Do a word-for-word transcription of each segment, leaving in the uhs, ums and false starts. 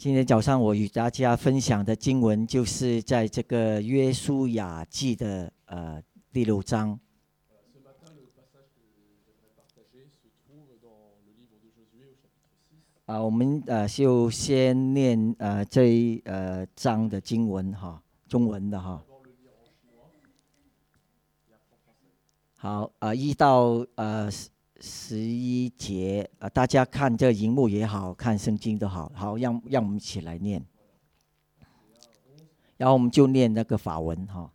今天早上我与大家分享的经文就是在这个约书亚记的呃第六章。啊，我们呃就先念呃这一呃章的经文哈，中文的哈。好，呃一到呃十一节，呃大家看这荧幕也好看圣经都好，好让让我们一起来念。然后我们就念那个法文哈。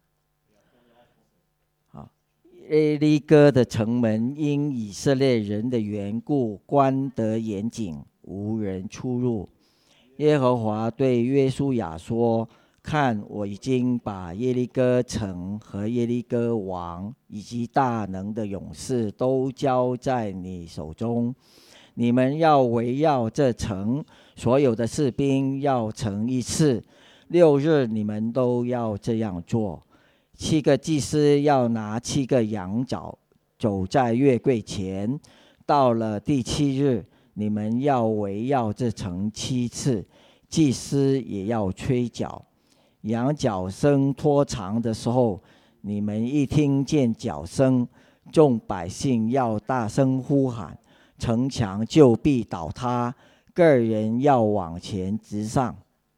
好，耶利哥的城门因以色列人的缘故关得严紧，无人出入。耶和华对约书亚说：看，我已经把耶利哥城和耶利哥王以及大能的勇士都交在你手中。你们要围绕这城，所有的士兵要成一次。六日你们都要这样做。七个祭司要拿七个羊角，走在约柜前。到了第七日，你们要围绕这城七次，祭司也要吹角。羊角声拖长的时候，你们一听见角声，众百姓要大声呼喊，城墙就必倒塌，个人要往前直上。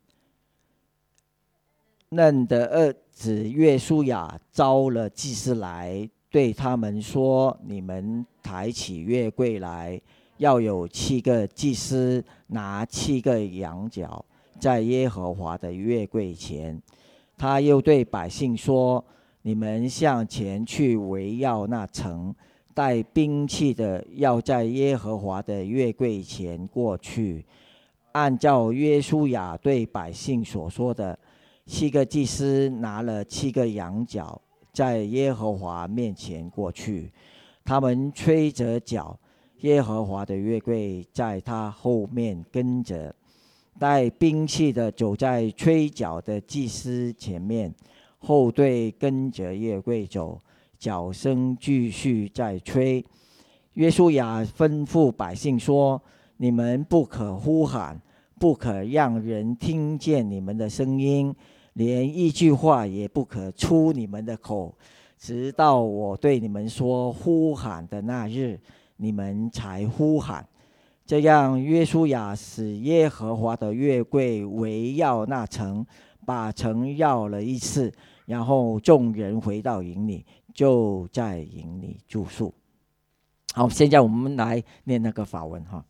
嫩的儿子约书亚招了祭司来，对他们说：你们抬起约柜来，要有七个祭司拿七个羊角，在耶和华的约柜前。他又对百姓说：你们向前去围绕那城，带兵器的要在耶和华的约柜前过去。按照约书亚对百姓所说的，七个祭司拿了七个羊角，在耶和华面前过去。他们吹着角，耶和华的约柜在他后面跟着。带兵器的走在吹角的祭司前面，后队跟着约柜走，角声继续在吹。约书亚吩咐百姓说：你们不可呼喊，不可让人听见你们的声音，连一句话也不可出你们的口，直到我对你们说呼喊的那日，你们才呼喊。这样，约书亚使耶和华的约柜围绕那城，把城绕了一次，然后众人回到营里，就在营里住宿。好，现在我们来念那个法文哈。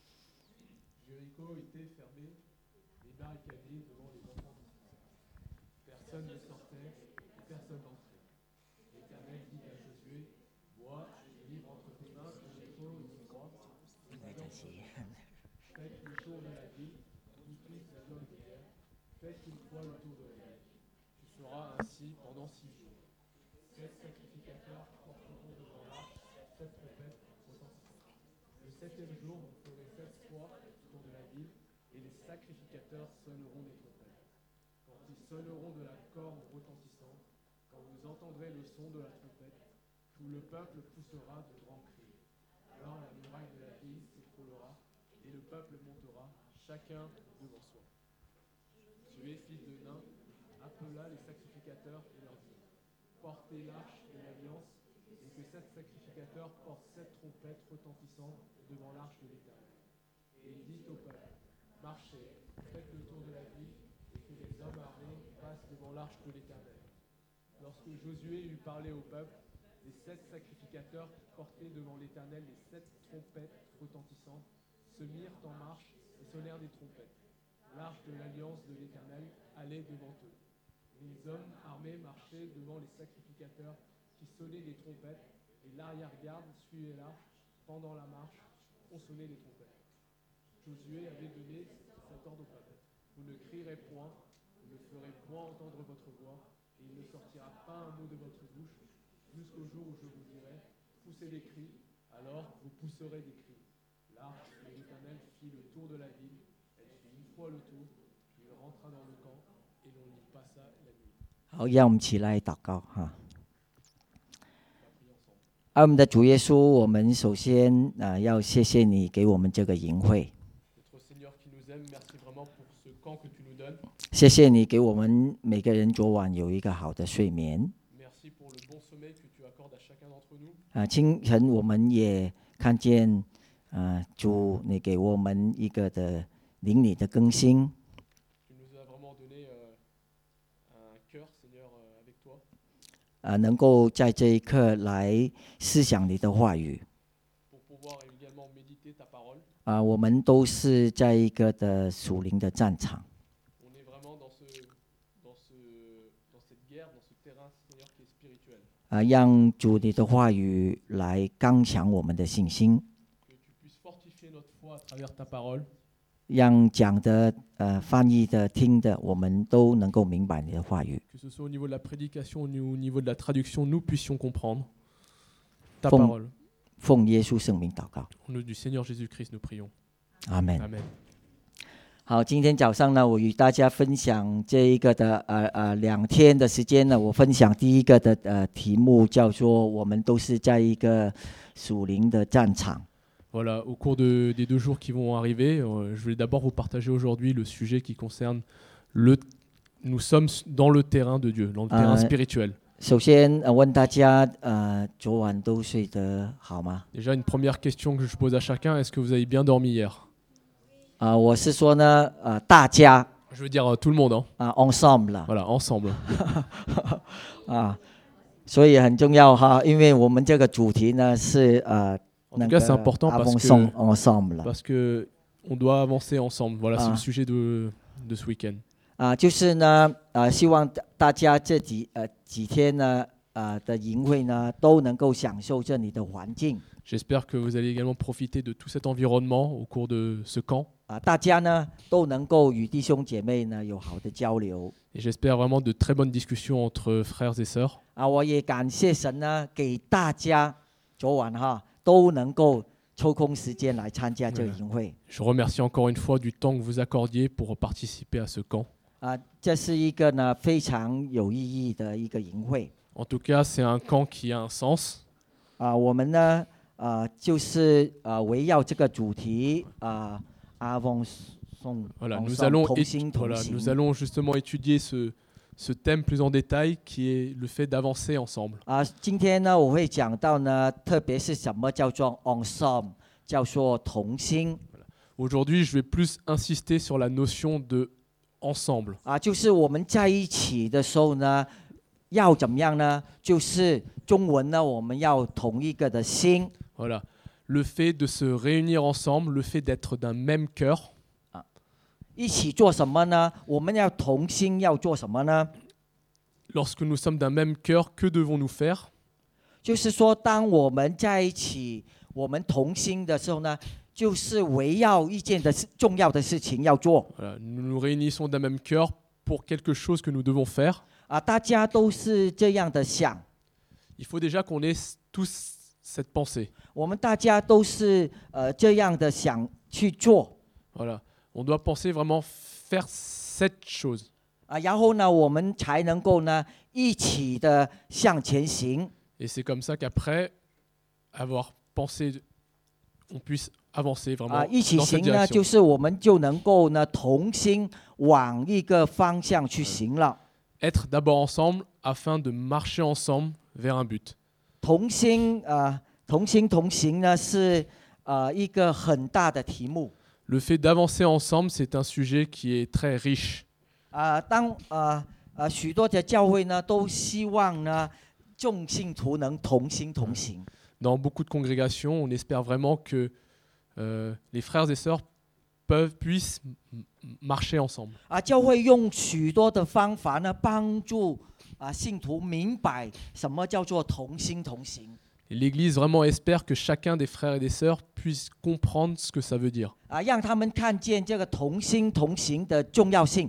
sonneront de la corne retentissante. Quand vous entendrez le son de la trompette, tout le peuple poussera de grands cris. Alors la muraille de la ville s'écroulera, et le peuple montera, chacun devant soi. Josué, fils de Nun, appela les sacrificateurs et leur dit: portez l'arche de l'alliance, et que sept sacrificateurs portent sept trompettes retentissantes devant l'arche de l'Éternel. Et il dit au peuple: marchez, faites le tour de la ville, et que les hommes armés passent devant l'arche de l'Éternel. Lorsque Josué eut parlé au peuple, les sept sacrificateurs qui portaient devant l'Éternel les sept trompettes retentissantes se mirent en marche et sonnèrent des trompettes. L'arche de l'alliance de l'Éternel allait devant eux. Les hommes armés marchaient devant les sacrificateurs qui sonnaient des trompettes, et l'arrière-garde suivait l'arche. Pendant la marche, on sonnait des trompettes. Josué avait donné cet ordre au peuple: vous ne crierez point, vous ne ferez point entendre votre voix, et il ne sortira pas un mot de votre bouche, jusqu'au jour où je vous dirai: poussez des cris, alors vous pousserez des cris. L'arche de l'Éternel fit le tour de la ville, elle fit une fois le tour, puis il rentra dans le camp, et l'on y passa la nuit. 好，让我们起来祷告哈。爱我们的主耶稣，我们首先啊、呃、要谢谢你给我们这个营会。 pour ce camp que tu nous donnes. 谢谢你给我们每个人昨晚有一个好的睡眠。 Merci pour le bon sommeil que tu accordes à chacun d'entre nous. 啊，清晨我们也看见，啊，主你给我们一个的灵里的更新， Tu nous as vraiment donné euh, un cœur, Seigneur, euh, avec toi, 啊，能够在这一刻来思想你的话语。 pour pouvoir également méditer ta parole. 啊，我们都是在一个的属灵的战场。 On est vraiment dans, ce, dans, ce, dans cette guerre, dans ce terrain, Seigneur, qui est spirituel. 啊，让主你的话语来刚强我们的信心， Que tu puisses fortifier notre foi à travers ta parole. 让讲的、呃翻译的、听的，我们都能够明白你的话语。 Que ce soit au niveau de la prédication ou au niveau de la traduction, nous puissions comprendre ta Fond- parole. 奉耶稣圣名祷告， Au nom du Seigneur Jésus-Christ, nous prions. 阿门。 Amen. 好，今天早上呢，我与大家分享这一个的呃呃两天的时间呢，我分享第一个的呃题目叫做我们都是在一个属灵的战场。 Voilà, au cours de- des deux jours qui vont arriver, euh, je voulais d'abord vous partager aujourd'hui le sujet qui concerne le. Nous sommes dans le terrain de Dieu, dans le terrain Euh, spirituel. 首先呃问大家呃昨晚都睡得好吗？ Déjà, une première question que je pose à chacun, est-ce que vous avez bien dormi hier? 啊、我是说呢呃大家 Je veux dire euh, tout le monde, hein. 啊、ensemble 啦 Voilà, ensemble. 啊，所以很重要哈，因为我们这个主题呢是呃 En 那 tout 个 cas, c'est important 阿 parce 峰 que, 送 ensemble 啦 parce que on doit avancer ensemble. Voilà, c'est Ah. le sujet de, de ce week-end. 啊、就是呢呃希望大大家这几呃几天呢呃的营会呢都能够享受这里的环境 J'espère que vous allez également profiter de tout cet environnement au cours de ce camp. 啊、大家呢都能够与弟兄姐妹呢有好的交流 Et j'espère vraiment de très bonnes discussions entre frères et sœurs. 啊、我也感谢神呢给大家昨晚哈都能够抽空时间来参加这个营会 Je remercie encore une fois du temps que vous accordiez pour participer à ce camp. 啊、这是一个呢非常有意义的一个营会 En tout cas, c'est un camp qui a un sens. 啊、我们呢呃就是呃围绕这个主题啊阿峰送 Voilà, 同 nous 送 allons, 同 étu- 心同 voilà, 行 nous allons justement étudier ce, ce thème plus en détail qui est le fait d'avancer ensemble. 啊，今天呢，我会讲到呢，特别是什么叫做 ensemble，叫做同心 Aujourd'hui, je vais plus insister sur la notion de ensemble. 啊，就是我们在一起的时候呢，要怎么样呢？就是中文呢，我们要同一个的心 Voilà, le fait de se réunir ensemble, le fait d'être d'un même cœur. 一起做什么呢？我们要同心，要做什么呢？ Lorsque nous sommes d'un même cœur, que devons-nous faire? 就是说，当我们在一起，我们同心的时候呢，就是围绕一件的事重要的事情要做 Voilà, nous nous réunissons d'un même cœur pour quelque chose que nous devons faire. 啊，大家都是这样的想。 Il faut déjà qu'on ait tous cette pensée. 我们大家都是呃这样的想去做 Voilà, on doit penser vraiment faire cette chose. 啊，然后呢，我们才能够呢一起的向前行 Et c'est comme ça qu'après avoir pensé, on puisse avancer 啊， vraiment 一起 dans cette 行呢， direction. 就是我们就能够呢同心往一个方向去行了。 Être d'abord ensemble afin de marcher ensemble vers un but. 同心啊，同心同行呢是呃一个很大的题目 Le fait d'avancer ensemble, c'est un sujet qui est très riche. 啊。当呃呃许多的教会呢都希望呢众信徒能同心同行。 Dans beaucoup de congrégations, on espère vraiment que euh, les frères et sœurs peuvent, puissent m- m- marcher ensemble. 啊，教会用许多的方法呢，帮助啊信徒明白什么叫做同心同行 Et l'Église vraiment espère que chacun des frères et des sœurs puisse comprendre ce que ça veut dire. 啊，让他们看见这个同心同行的重要性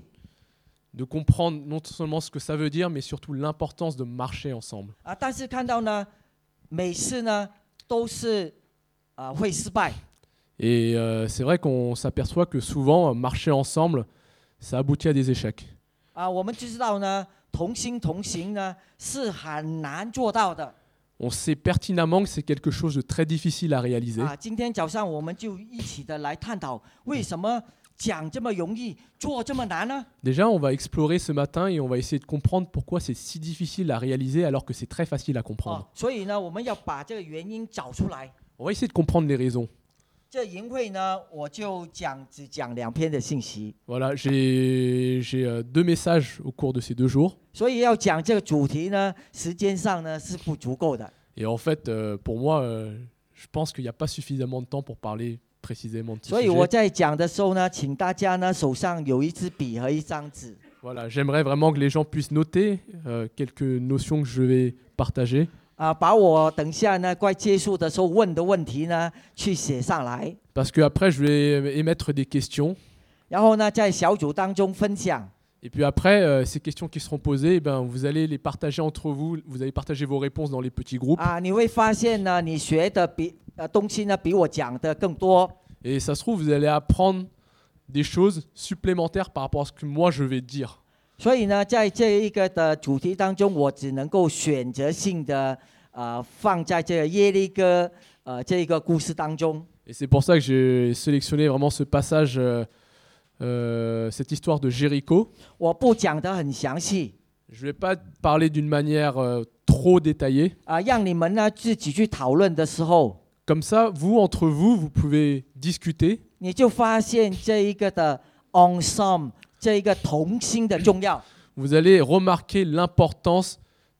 De comprendre non seulement ce que ça veut dire, mais surtout l'importance de marcher ensemble. 啊。但是看到呢，每次呢都是啊会失败 Et euh, c'est vrai qu'on s'aperçoit que souvent, euh, marcher ensemble, ça aboutit à des échecs. 啊。我们就知道呢，同心同行呢是很难做到的 On sait pertinemment que c'est quelque chose de très difficile à réaliser. 啊。今天早上我们就一起的来探讨，为什么讲这么容易，做这么难呢？ Déjà, on va explorer ce matin et on va essayer de comprendre pourquoi c'est si difficile à réaliser alors que c'est très facile à 哦 comprendre.， 所以呢，我们要把这个原因找出来。 On va essayer de comprendre les raisons. 这营会呢，我就讲只讲两篇的信息， Voilà, j'ai j'ai, euh, deux messages au cours de ces deux jours. 所以要讲这个主题呢，时间上呢是不足够的。 Et en fait, euh, pour moi, euh, je pense qu'il n'y a pas suffisamment de temps pour parler précisément de ce 所以我 sujet. 在讲的时候呢，请大家呢手上有一支笔和一张纸， Voilà, j'aimerais vraiment que les gens puissent noter euh, quelques notions que je vais partager. 啊，把我等下呢快结束的时候问的问题呢去写上来， Parce qu'après, je vais émettre des questions. 然后呢在小组当中分享。 Et puis après, euh, ces questions qui seront posées, eh ben, vous allez les partager entre vous. Vous allez partager vos réponses dans les petits groupes. 啊，你会发现呢，你学的比呃东西呢比我讲的更多。 Et ça se trouve, vous allez apprendre des choses supplémentaires par rapport à ce que moi, je vais dire. 所以呢，在这一个的主题当中，我只能够选择性的呃放在这个耶利哥呃这一个故事当中。 Et c'est pour ça que j'ai sélectionné vraiment ce passage, euh, euh, cette histoire de Jéricho. 我不讲得很详细 Je ne vais pas parler d'une manière euh, trop détaillée. 啊、让你们呢自己去讨论的时候， Comme ça, vous, entre vous, vous pouvez discuter. 你就发现这一个的 ensemble 这一个同心的重要。 Vous allez remarquer l'importance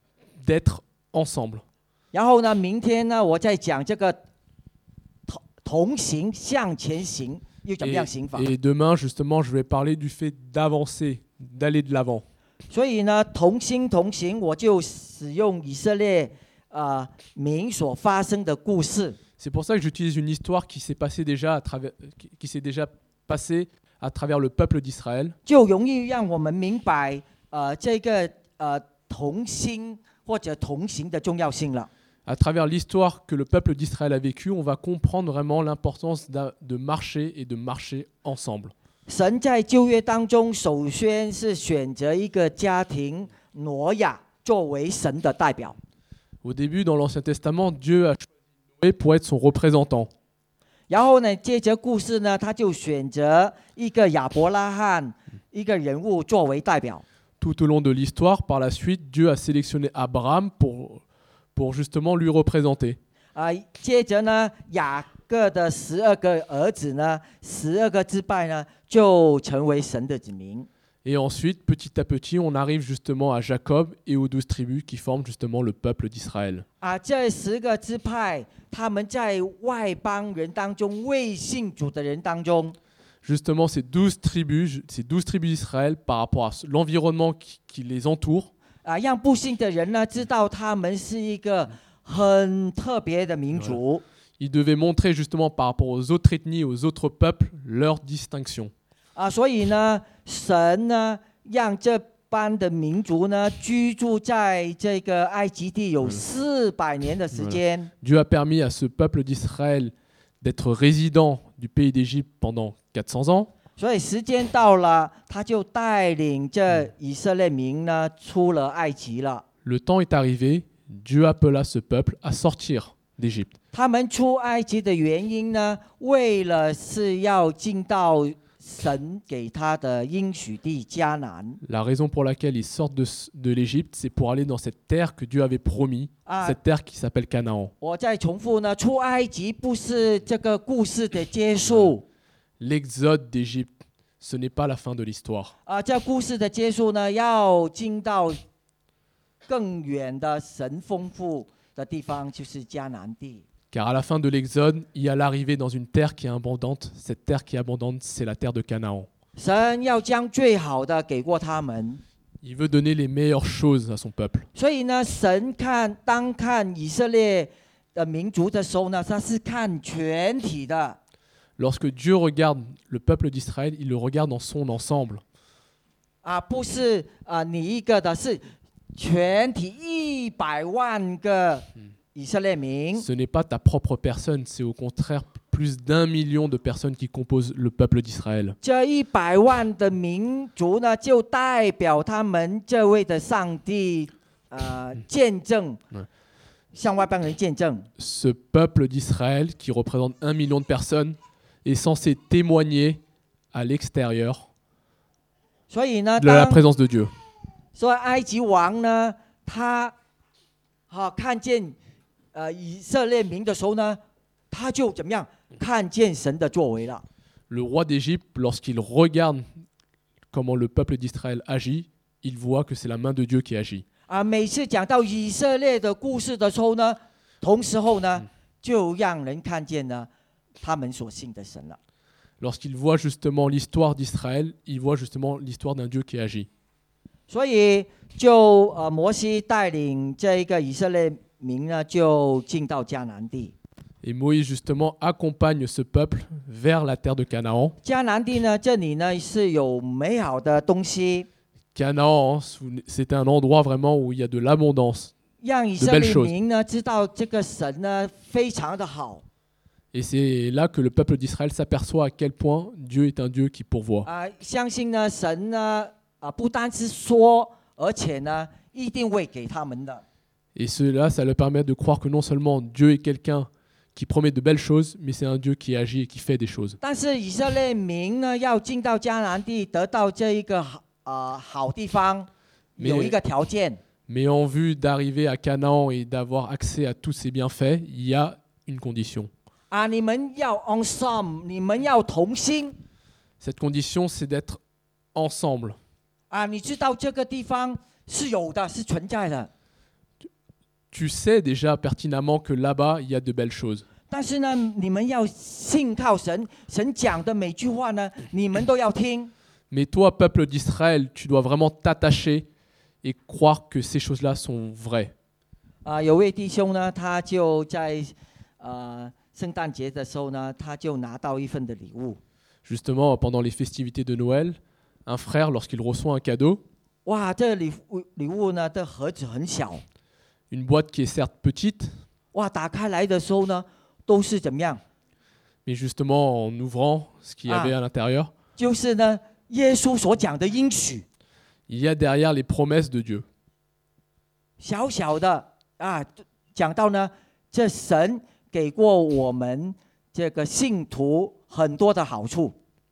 d'être ensemble. 然后呢，明天呢，我再讲这个同同行向前行又怎么 Et, 样行法。 et demain, justement, je vais parler du fait d'avancer, d'aller de l'avant. 所以呢，同心同行，我就使用以色列啊、呃、民所发生的故事。 C'est pour ça que j'utilise une histoire qui s'est passée déjà à travers, qui, qui s'est déjà passée à travers le peuple d'Israël. 就容易让我们明白呃这个呃同心或者同行的重要性了。 À travers l'histoire que le peuple d'Israël a vécue, on va comprendre vraiment l'importance d'a- de marcher et de marcher ensemble. 神在旧约当中，首先是选择一个家庭挪亚作为神的代表， Au début, dans l'Ancien Testament, Dieu a choisi Noé pour être son représentant. 然后呢，接着故事呢，他就选择一个亚伯拉罕一个人物作为代表。 Tout au long de l'histoire, par la suite, Dieu a sélectionné Abraham pour, pour justement lui représenter. 啊、接着呢，雅各的十二个儿子呢，十二个支派呢，就成为神的子民。 Et ensuite, petit à petit, on arrive justement à Jacob et aux douze tribus qui forment justement le peuple d'Israël. 啊，这十个支派，他们在外邦人当中，未信主的人当中， Justement, ces douze tribus, ces douze tribus d'Israël, par rapport à l'environnement qui, qui les entoure, 啊，让不信的人呢，知道他们是一个很特别的民族。 ils devaient montrer justement par rapport aux autres ethnies, aux autres peuples, leur distinction. 啊，所以呢，神呢，让这班的民族呢，居住在这个埃及地有四百年的时间。 Dieu a permis à ce peuple d'Israël d'être résident du pays d'Égypte pendant quatre cents ans. 所以时间到了，他就带领这以色列民呢，出了埃及了。 Le temps est arrivé, Dieu appela ce peuple à sortir d'Égypte. 他们出埃及的原因呢，为了是要进到神给他的应许地迦南。 La raison pour laquelle ils sortent de, de l'Égypte, c'est pour aller dans cette terre que Dieu avait promis, 啊， cette terre qui s'appelle Canaan. 我再重复呢，出埃及不是这个故事的结束。 L'exode d'Égypte, ce n'est pas la fin de l'histoire. 啊，这故事的结束呢，要进到更远的神丰富的地方，就是迦南地。 Car à la fin de l'Exode, il y a l'arrivée dans une terre qui est abondante. Cette terre qui est abondante, c'est la terre de Canaan. 神要将最好的给过他们， Il veut donner les meilleures choses à son peuple. 所以呢，神看当看以色列的民族的时候呢，他是看全体的。 Lorsque Dieu regarde le peuple d'Israël, il le regarde dans son ensemble. 啊，不是啊，你一个的，是全体一百万个以色列民。 Ce n'est pas ta propre personne, c'est au contraire plus d'un million de personnes qui composent le peuple d'Israël. 这一百万的民族呢，就代表他们这位的上帝，呃，见证， 嗯向外邦人见证。 Ce peuple d'Israël, qui représente un million de personnes, est censé témoigner à l'extérieur 所以呢， de la 当 présence de Dieu. 所以埃及王呢，他哈、看见呃以色列民的时候呢，他就怎么样看见神的作为了。 Le roi d'Égypte, lorsqu'il regarde comment le peuple d'Israël agit, il voit que c'est la main de Dieu qui agit. 啊，每次讲到以色列的故事的时候呢，同时候呢，就让人看见呢他们所信的神了。 Lorsqu'il voit justement l'histoire d'Israël, il voit justement l'histoire d'un Dieu qui agit. 所以就呃摩西带领这一个以色列民呢，就进到迦南地。 Et Moïse justement accompagne ce peuple vers la terre de Canaan. 迦南地呢，这里呢是有美好的东西， Canaan, c'est un endroit vraiment où il y a de l'abondance. 让以色列民呢知道这个神呢非常的好。 Et c'est là que le peuple d'Israël s'aperçoit à quel point Dieu est un Dieu qui pourvoit. 啊、相信呢神呢啊、不单是说，而且呢一定会给他们的。 Et cela, ça leur permet de croire que non seulement Dieu est quelqu'un qui promet de belles choses, mais c'est un Dieu qui agit et qui fait des choses. 但是以色列民呢要进到迦南地，得到这一个好啊、好地方， Mais- 有一个条件。 Mais en vue d'arriver à Canaan et d'avoir accès à tous ces bienfaits, il y a une condition. 啊，你们要 ensemble， 你们要同心 Cette condition, c'est d'être ensemble. 啊！你知道这个地方是有的，是存在的。 Tu sais déjà pertinemment que là-bas, il y a de belles choses. 但是呢，你们要信靠神，神讲的每句话呢，你们都要听。 Mais toi, peuple d'Israël, tu dois vraiment t'attacher et croire que ces choses-là sont vraies. 啊，有位弟兄呢，他就在呃圣诞节的时候呢，他就拿到一份的礼物。 Justement, pendant les festivités de Noël, un frère, lorsqu'il reçoit un cadeau, 哇，这礼物礼物呢的盒子很小， une boîte qui est certes petite, 哇，打开来的时候呢，都是怎么样？ mais justement, en ouvrant ce qu'il y avait à l'intérieur, 就是呢，耶稣所讲的应许， il y a derrière les promesses de Dieu. 小小的啊，讲到呢，这神给过我们这个信徒很多的好处。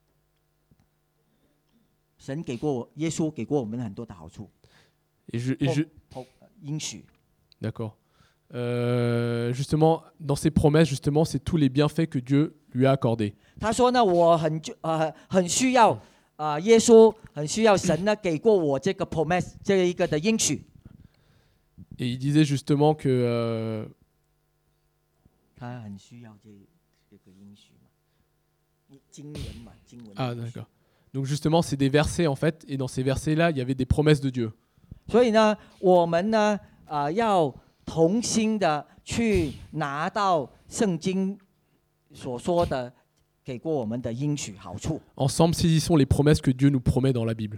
神给过我，耶稣给过我们很多的好处， Et je, et je- 哦应许。 D'accord. Euh, justement, dans ces promesses, justement, c'est tous les bienfaits que Dieu lui a accordés. 他说呢，我很呃很需要啊、呃耶稣很需要神呢给过我这个 promise 这一个的应许。 Et il disait justement que euh, 他很需要这这个应许嘛，经文嘛，经文。 ah d'accord. Donc justement, c'est des versets en fait, et dans ces versets-là, il y avait des promesses de Dieu. 所以呢，我们呢啊、呃要同心的去拿到圣经所说的给过我们的应许好处。 Ensemble, saisissons les promesses que Dieu nous promet dans la Bible.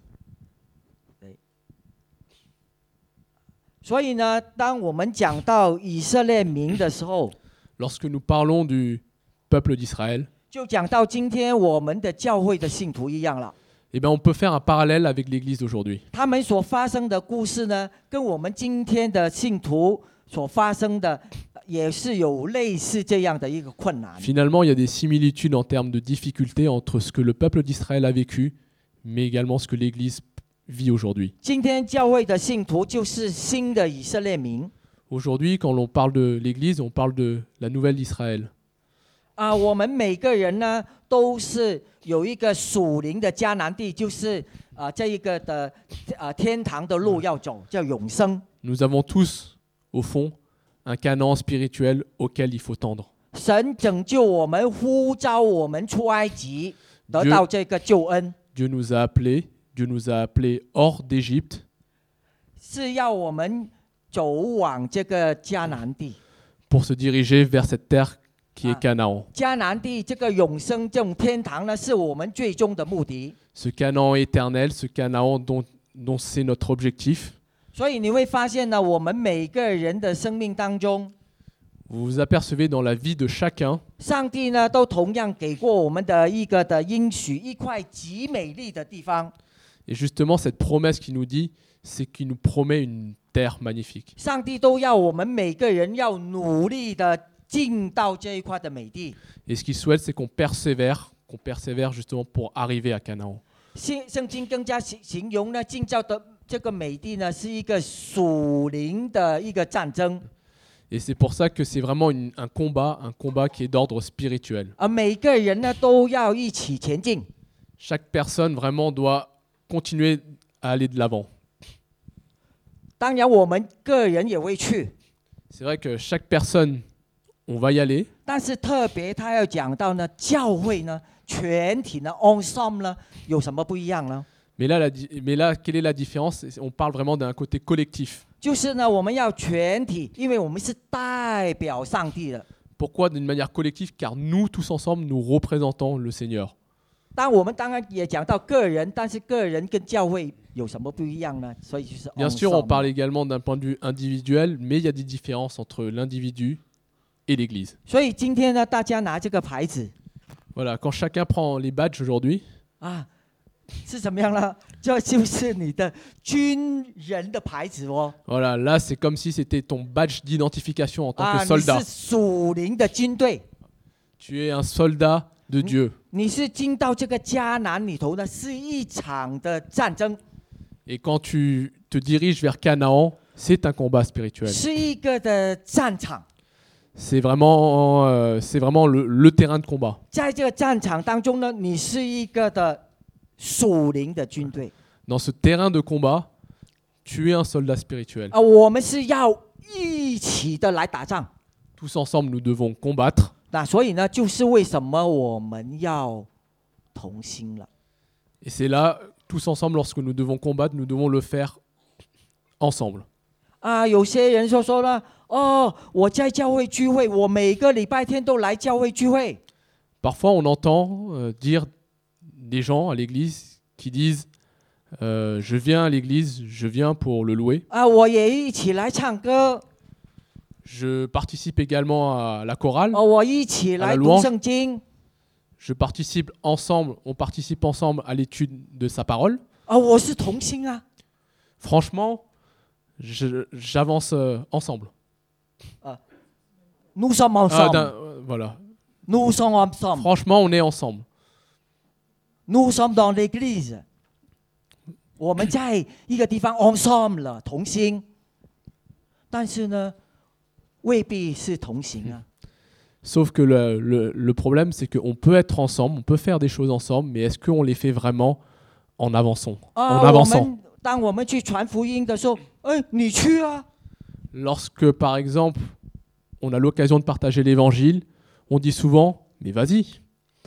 所以呢，当我们讲到以色列民的时候， Lorsque nous parlons du peuple d'Israël, 就讲到今天我们的教会的信徒一样了。 eh ben, on peut faire un parallèle avec l'Église d'aujourd'hui. 他们所发生的故事呢，跟我们今天的信徒所发生的，也是有类似这样的一个困难。 Finalement, il y a des similitudes en termes de difficultés entre ce que le peuple d'Israël a vécu, mais également ce que l'Église vit aujourd'hui. 今天教会的信徒就是新的以色列民 Aujourd'hui, quand l'on parle de l'Église, on parle de la nouvelle d'Israël. 啊，我们每个人呢都是有一个属灵的迦南地，就是啊这一个的啊天堂的路要走，叫永生。 Nous avons tous, au fond, un Canaan spirituel auquel il faut tendre. 神拯救我们，呼召我们出埃及，得到这个救恩， Dieu nous a appelés, Dieu nous a appelés hors d'Égypte 是要我们走往这个迦南地。 pour se diriger vers cette terre qui est Ah. Canaan. 迦南地这个永生这种天堂呢，是我们最终的目的。 Ce Canaan éternel, ce Canaan dont, dont c'est notre objectif. 所以你会发现呢，我们每个人的生命当中， Vous vous apercevez dans la vie de chacun, 上帝呢都同样给过我们的一个的应许，一块极美丽的地方。 et justement cette promesse qu'il nous dit, c'est qu'il nous promet une terre magnifique. 上帝都要我们每个人要努力的进到这一块的美地。 Et ce qu'il souhaite, c'est qu'on persévère, qu'on persévère justement pour arriver à Canaan. 圣圣经更加形形容呢，建造的这个美地呢，是一个属灵的一个战争， Et c'est pour ça que c'est vraiment une- un combat, un combat qui est d'ordre spirituel. 而每个人呢都要一起前进。 Chaque personne vraiment doit continuer à aller de l'avant. 当然，我们个人也会去， C'est vrai que chaque personne, on va y aller, 但是特别他要讲到呢，教会呢，全体呢 ensemble 呢有什么不一样呢？ mais là, la di- mais là, quelle est la différence? On parle vraiment d'un côté collectif. 就是呢，我们要全体，因为我们是代表上帝的。 Pourquoi d'une manière collective? Car nous, tous ensemble, nous représentons le Seigneur. 当我们当然也讲到个人，但是个人跟教会有什么不一样呢？所以就是 Bien sûr, on ensemble parle également d'un point de vue individuel, mais il y a des différences entre l'individu et l'Église. 所以今天呢，大家拿这个牌子 Voilà, quand chacun prend les badges aujourd'hui, 啊，是怎么样呢？这就是你的军人的牌子哦。 voilà, là, c'est comme si c'était ton badge d'identification en tant 啊， que 你 soldat. 是属灵的军队， Tu es un soldat de Dieu. 你是进到这个迦南里头呢，是一场的战争， Et quand tu te diriges vers Canaan, c'est un combat spirituel. 是一个的战场。 C'est vraiment, euh, c'est vraiment le, le terrain de combat. 在这个战场当中呢，你是一个的属灵的军队 Dans ce terrain de combat, tu es un soldat spirituel. 啊，我们是要一起的来打仗。 Tous ensemble, nous devons combattre. 那所以呢，就是为什么我们要同心了。 Et c'est là, tous ensemble, lorsque nous devons combattre, nous devons le faire ensemble. 啊，有些人说说呢，哦，我在教会聚会，我每个礼拜天都来教会聚会。 Parfois, on entend euh, dire des gens à l'église qui disent euh, je viens à l'église, je viens pour le louer. 啊，我也一起来唱歌， Je participe également à la chorale. 哦，我一起来 à la 读 louange 圣经， Je participe ensemble, on participe ensemble à l'étude de sa parole. 啊，我是同心啊。 Franchement, je- j'avance euh, ensemble. Nous sommes Ah, ensemble. d'un- euh, voilà. Nous sommes ensemble. Franchement, on est ensemble. Nous sommes dans l'église. 我们在一个地方 ensemble 同心，但是呢，未必是同行啊。 Sauf que le, le- le problème, c'est qu'on peut être ensemble, on peut faire des choses ensemble, mais est-ce qu'on les fait vraiment en avançant, 啊， en 我 avançant 们当我们去传福音的时候，哎，你去啊。 Lorsque, par exemple, on a l'occasion de partager l'évangile, on dit souvent, mais vas-y.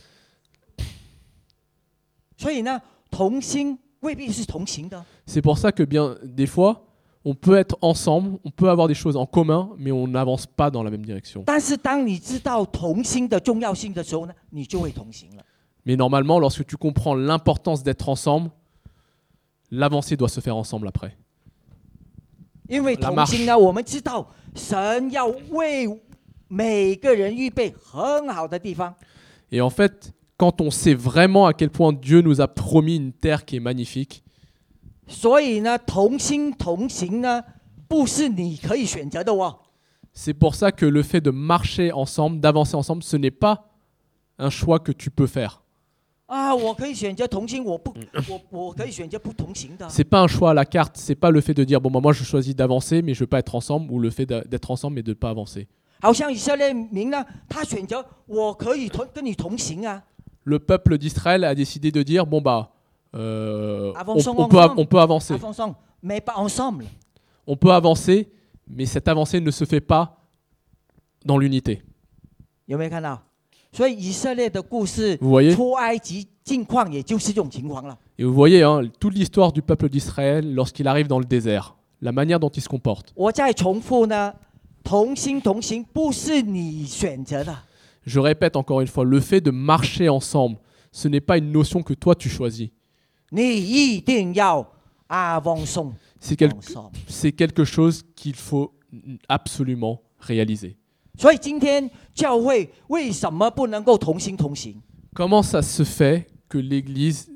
所以呢，同心未必是同行的。 C'est pour ça que bien des fois, on peut être ensemble, on peut avoir des choses en commun, mais on n'avance pas dans la même direction. 但是当你知道同心的重要性的时候呢，你就会同行了。 Mais normalement, lorsque tu comprends l'importance d'être ensemble, l'avancée doit se faire ensemble après. 因为同心呢，我们知道神要为每个人预备很好的地方。 Et en fait, quand on sait vraiment à quel point Dieu nous a promis une terre qui est magnifique, 所以呢，同心同行呢，不是你可以选择的哦。 c'est pour ça que le fait de marcher ensemble, d'avancer ensemble, ce n'est pas un choix que tu peux faire. 啊，我可以选择同心，我不，我我可以选择不同行的。 C'est pas un choix à la carte, c'est pas le fait de dire bon bah, moi je choisis d'avancer mais je veux pas être ensemble, ou le fait d'a- d'être ensemble mais de ne pas avancer. 好像以色列民呢，他选择我可以同跟你同行啊。 Le peuple d'Israël a décidé de dire bon bah euh, on, Avançons on peut, av- ensemble. on peut avancer, Avançons, mais pas ensemble. on peut avancer, mais cette avancée ne se fait pas dans l'unité. 有没有看到？所以以色列的故事 Vous voyez 出埃及境况，也就是这种情况了。 Et vous voyez hein, toute l'histoire du peuple d'Israël lorsqu'il arrive dans le désert, la manière dont il se comporte. 我再重复呢，同心同行不是你选择的， Je répète encore une fois, le fait de marcher ensemble, ce n'est pas une notion que toi tu choisis. 你一定要 avançons C'est quel- ensemble。 c'est quelque chose qu'il faut absolument réaliser. 所以今天教会为什么不能够同心同行？ Comment ça se fait que l'Église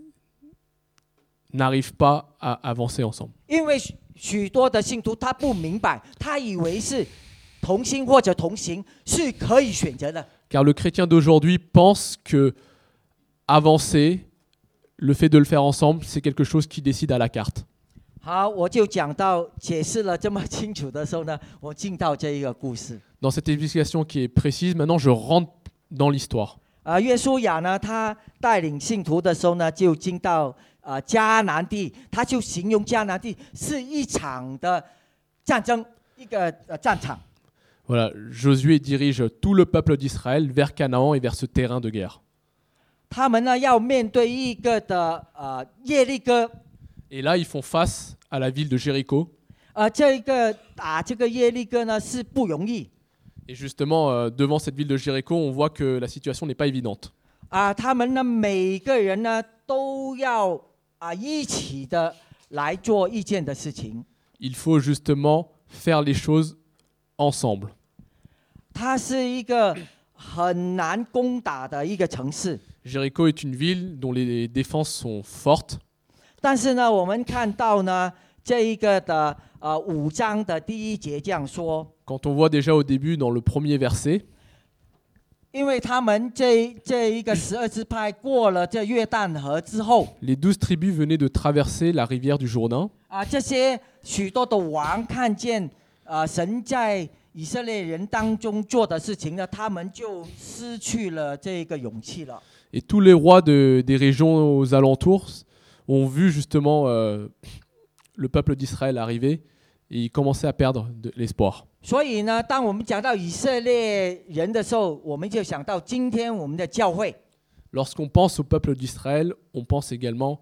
n'arrive pas à avancer ensemble? 因为许许多的信徒他不明白，他以为是同心或者同行是可以选择的。 Car le chrétien d'aujourd'hui pense que avancer, le fait de le faire ensemble, c'est quelque chose qui décide à la carte. 好，我就讲到解释了这么清楚的时候呢，我进到这一个故事。 Dans cette explication qui est précise, maintenant je rentre dans l'histoire. 啊，约书亚呢，他带领信徒的时候呢，就进到啊迦南地，他就形容迦南地是一场的战争，一个呃战场。 Voilà, Josué dirige tout le peuple d'Israël vers Canaan et vers ce terrain de guerre. 他们呢要面对一个的呃耶利哥， Et là, ils font face à la ville de Jéricho. 呃，这个打这个耶利哥呢是不容易 Et justement, euh, devant cette ville de Jéricho, on voit que la situation n'est pas évidente. 啊，他们呢每个人呢都要啊一起的来做一件的事情。 Il faut justement faire les choses ensemble. 它是一个很难攻打的一个城市。 Jéricho est une ville dont les défenses sont fortes. 但是呢，我们看到呢，这一个的呃五章的第一节这样说， Quand on voit déjà au début, dans le premier verset, 因为他们这这一个十二支派过了这约旦河之后， les douze tribus venaient de traverser la rivière du Jourdain. 啊，这些许多的王看见啊神在以色列人当中做的事情呢，他们就失去了这个勇气了。 Et tous les rois de- des régions aux alentours ont vu justement euh, le peuple d'Israël arriver et ils commençaient à perdre de l'espoir. 所以呢，当我们讲到以色列人的时候，我们就想到今天我们的教会。 Lorsqu'on pense au peuple d'Israël, on pense également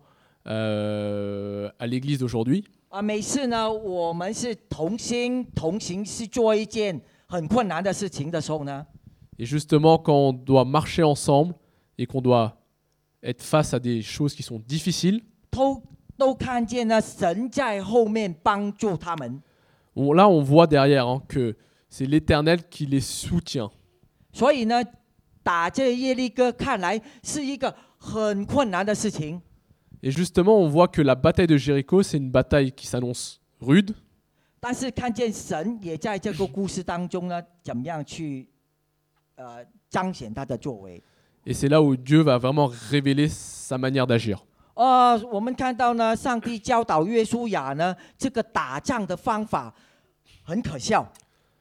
euh, à l'Église d'aujourd'hui. 啊，每次呢，我们是同心同行，是做一件很困难的事情的时候呢， Et justement, quand on doit marcher ensemble et qu'on doit être face à des choses qui sont difficiles, 都都看见呢，神在后面帮助他们。 on- là on voit derrière hein, que c'est l'Éternel qui les soutient. 所以呢，打这耶利哥看来是一个很困难的事情。 Et justement, on voit que la bataille de Jéricho, c'est une bataille qui s'annonce rude, 但是看见神也在这个故事当中呢，怎么样去呃彰显他的作为。 et c'est là où Dieu va vraiment révéler sa manière d'agir. 哦，我们看到呢，上帝教导约书亚呢，这个打仗的方法很可笑。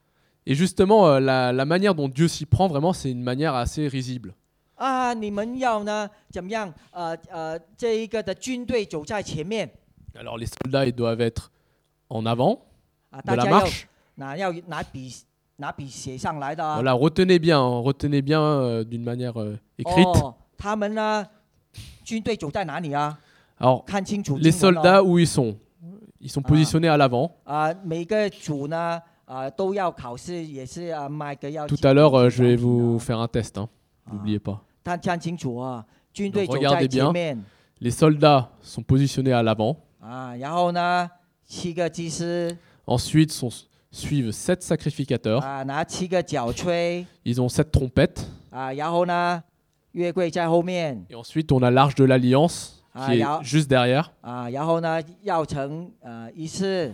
Et justement, euh, la, la manière dont Dieu s'y prend, vraiment, c'est une manière assez risible. 啊，你们要呢怎么样？呃呃，这一个的军队走在前面 Alors les soldats, ils doivent être en avant 啊， de 大 la 家要 marche. 拿要拿笔拿笔写上来的啊。 Voilà, retenez bien, hein, retenez bien euh, d'une manière euh, écrite. 哦，他们呢，军队走在哪里啊？ Alors, 看清楚 les 经文哦 soldats, où ils sont? Ils sont Ah. positionnés à l'avant. 啊，每个组呢啊都要考试，也是啊麦克要。 Tout à l'heure, euh, je vais vous faire un test, hein, n'oubliez pas. 看看清楚啊，军队走 Regardez 在 bien 前面 Les soldats sont positionnés à l'avant. 啊，然后呢，七个祭司 Ensuite, sont- suivent sept sacrificateurs. 啊拿七个角吹 Ils ont sept trompettes. 啊，然后呢，约柜在后面 Et ensuite, on a l'arche de l'Alliance Ah, qui est là. juste derrière. 啊，然后呢要成呃一次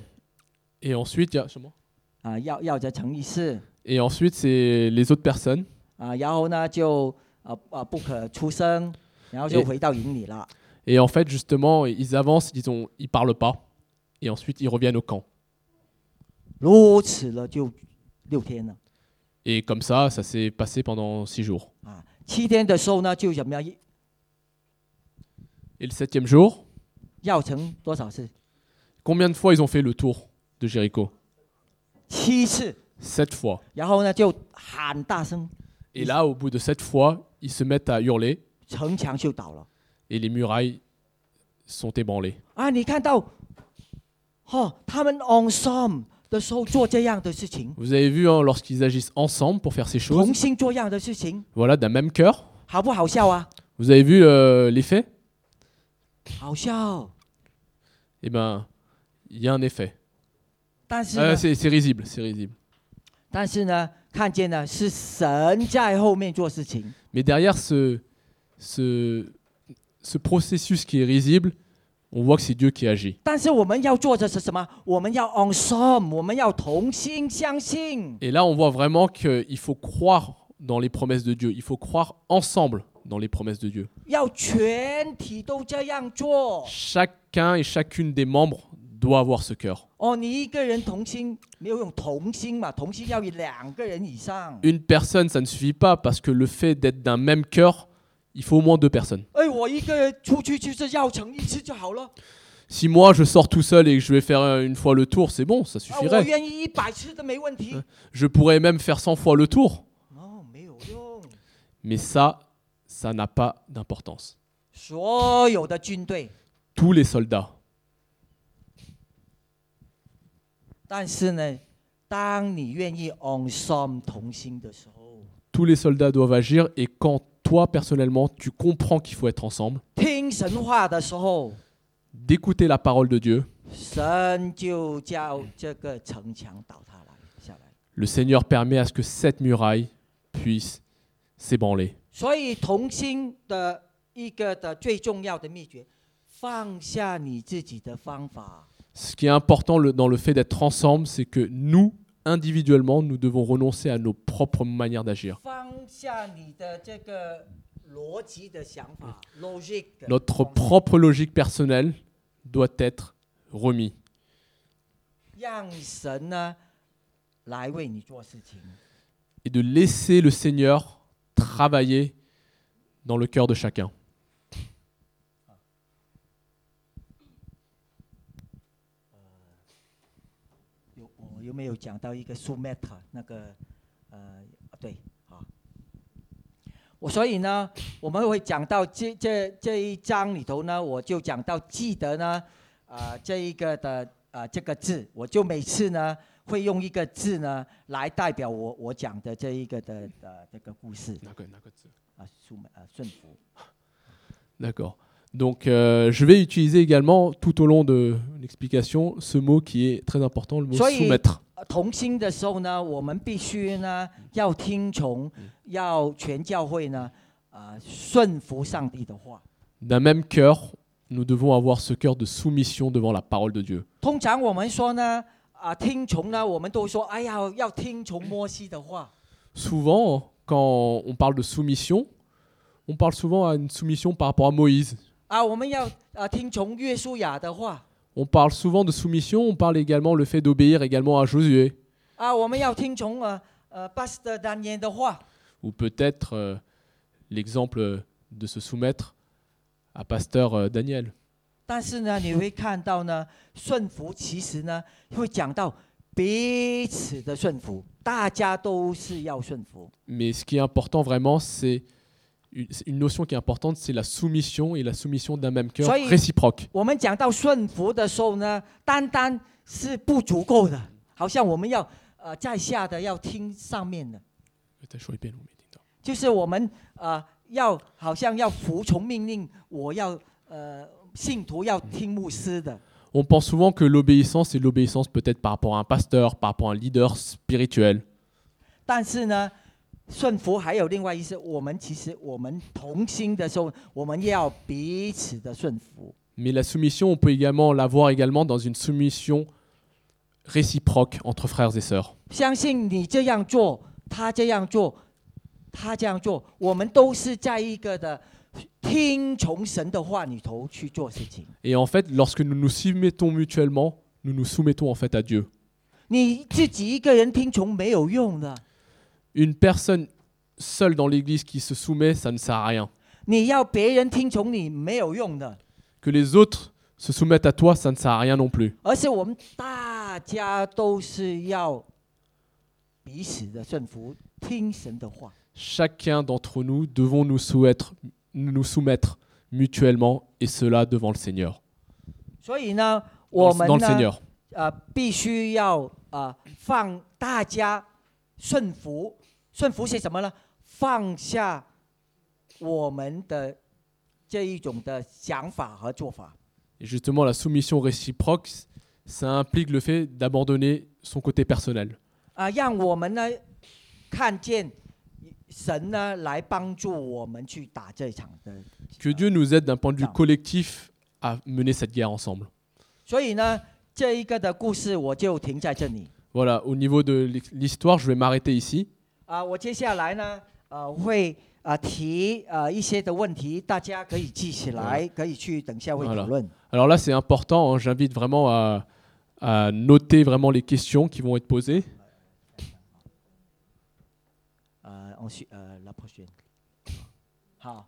Et ensuite, il y a- comment 啊要要着成一次 Et ensuite, c'est les autres personnes. 啊，然后呢就呃呃不可出声，然后就 Et- 回到营里了。 Et en fait, justement, ils avancent, ils ont, ils parlent pas. Et ensuite, ils reviennent au camp. 如此了就六天了 Et comme ça, ça s'est passé pendant six jours. 啊，七天的时候呢就怎么样 Et le septième jour, 要成多少次？ combien de fois ils ont fait le tour de Jéricho? 七次， Sept fois. 然后呢就喊大声， Et là, au bout de sept fois, ils se mettent à hurler 城墙就倒了。 et les murailles sont ébranlées. 啊，你看到，哦，他们 ensemble 的时候做这样的事情， Vous avez vu, hein, lorsqu'ils agissent ensemble pour faire ces choses, 同心做这样的事情， voilà, d'un même cœur. 好不好笑啊？ Vous avez vu euh, l'effet? 好笑， Eh ben, il y a un effet. 但是呢 Euh, c'est c'est risible, c'est risible. 但是呢，看见呢是神在后面做事情， Mais derrière ce, ce, ce processus qui est risible, on voit que c'est Dieu qui agit. 但是我们要做的是什么？我们要 ensemble，我们要同心相信。 Et là, on voit vraiment qu'il faut croire dans les promesses de Dieu. Il faut croire ensemble dans les promesses de Dieu. 要全体都这样做。 Chacun et chacune des membres doit avoir ce cœur. 哦，你一个人同心没有用同心嘛？同心要有两个人以上。 Une personne, ça ne suffit pas parce que le fait d'être d'un même cœur, il faut au moins deux personnes. 哎，我一个人出去就是绕城一次就好了。 Si moi je sors tout seul et que je vais faire euh, une fois le tour, c'est bon, ça 啊，我 suffirait. 愿意一百次都没问题。 Je pourrais même faire cent fois le tour. 哦，没有用。 Mais ça, ça n'a pas d'importance. 所有的军队， Tous les soldats. 但是呢，当你愿意 ensemble 同心的时候， Tous les soldats doivent agir et quand toi, personnellement, tu comprends qu'il faut être ensemble, 听神话的时候， d'écouter la parole de Dieu, 神就叫这个城墙倒塌来下来。 le Seigneur permet à ce que cette muraille puisse s'ébranler. 所以同心的一个的最重要的秘诀，放下你自己的方法。 Ce qui est important le- dans le fait d'être ensemble, c'est que nous, individuellement, nous devons renoncer à nos propres manières d'agir. 放下你的这个逻辑的想法 ，logic。 Notre propre logique personnelle doit être remis. 让神呢来为你做事情。 Et de laisser le Seigneur travailler dans le cœur de chacun. 有我有没有讲到一个 sumet 那个呃对好，我所以呢我们会讲到这这这一章里头呢，我就讲到记得呢啊、呃、这一个的啊、呃、这个字，我就每次呢会用一个字呢来代表我我讲的这一个的呃这个故事啊顺啊顺服。 D'accord. Donc, euh, je vais utiliser également, tout au long de l'explication, ce mot qui est très important, le mot 所以 soumettre. 同心的时候呢，我们必须呢要听从，要全教会呢啊、呃、顺服上帝的话。 D'un même cœur, nous devons avoir ce cœur de soumission devant la parole de Dieu. 通常我们说呢啊、听从呢，我们都说哎呀要听从摩西的话。 Souvent, quand on parle de soumission, on parle souvent à une soumission par rapport à Moïse. 啊，我们要啊听从约书亚的话。 On parle souvent de soumission, on parle également le fait d'obéir également à Josué. 啊，我们要听从呃呃巴斯特丹尼的话。 Ou peut-être euh, l'exemple de se soumettre à pasteur euh, Daniel. 但是呢，你会看到呢，顺服其实呢会讲到彼此的顺服，大家都是要顺服。 Mais ce qui est important vraiment, c'est une, c'est une notion qui est importante, c'est la soumission et la soumission d'un même cœur Soyez- réciproque. 我们讲到顺服的时候呢，单单是不足够的，好像我们要呃在下的要听上面的，就是我们呃要好像要服从命令，我要呃信徒要听牧师的。 On pense souvent que l'obéissance, c'est l'obéissance peut-être par rapport à un pasteur, par rapport à un leader spirituel. 但是呢，顺服还有另外意思，我们其实我们同心的时候，我们要彼此的顺服。 Mais la soumission, on peut également l'avoir également dans une soumission réciproque entre frères et sœurs. 相信你这样做，他这样做，他这样做，我们都是在一个的听从神的话里头去做事情。 Et en fait, lorsque nous nous soumettons mutuellement, nous nous soumettons en fait à Dieu. 你自己一个人听从没有用的， Une personne seule dans l'Église qui se soumet, ça ne sert à rien. 你要别人听从你没有用的， Que les autres se soumettent à toi, ça ne sert à rien non plus. 而是我们大家都是要彼此的顺服，听神的话。 Chacun d'entre nous devons nous soumettre, nous soumettre mutuellement, et cela devant le Seigneur. 所以呢， Dans 我 le, 们 dans le 呢， Seigneur. 呃，必须要呃放大家顺服，顺服是什么呢？放下我们的这一种的想法和做法。 Et justement, la soumission réciproque, ça implique le fait d'abandonner son côté personnel. 啊、让我们呢看见神呢来帮助我们去打这场的。 Que Dieu nous aide d'un point de vue Non. collectif à mener cette guerre ensemble. 所以呢，这一个的故事我就停在这里。 Voilà, au niveau de l'histoire, je vais m'arrêter ici. 啊、我接下来呢，呃，会啊提啊一些的问题，大家可以记起来，可以去等下会讨论。 Alors là, c'est important, hein, j'invite vraiment à, à noter vraiment les questions qui vont être posées. 呃，我需呃 la prochaine。好，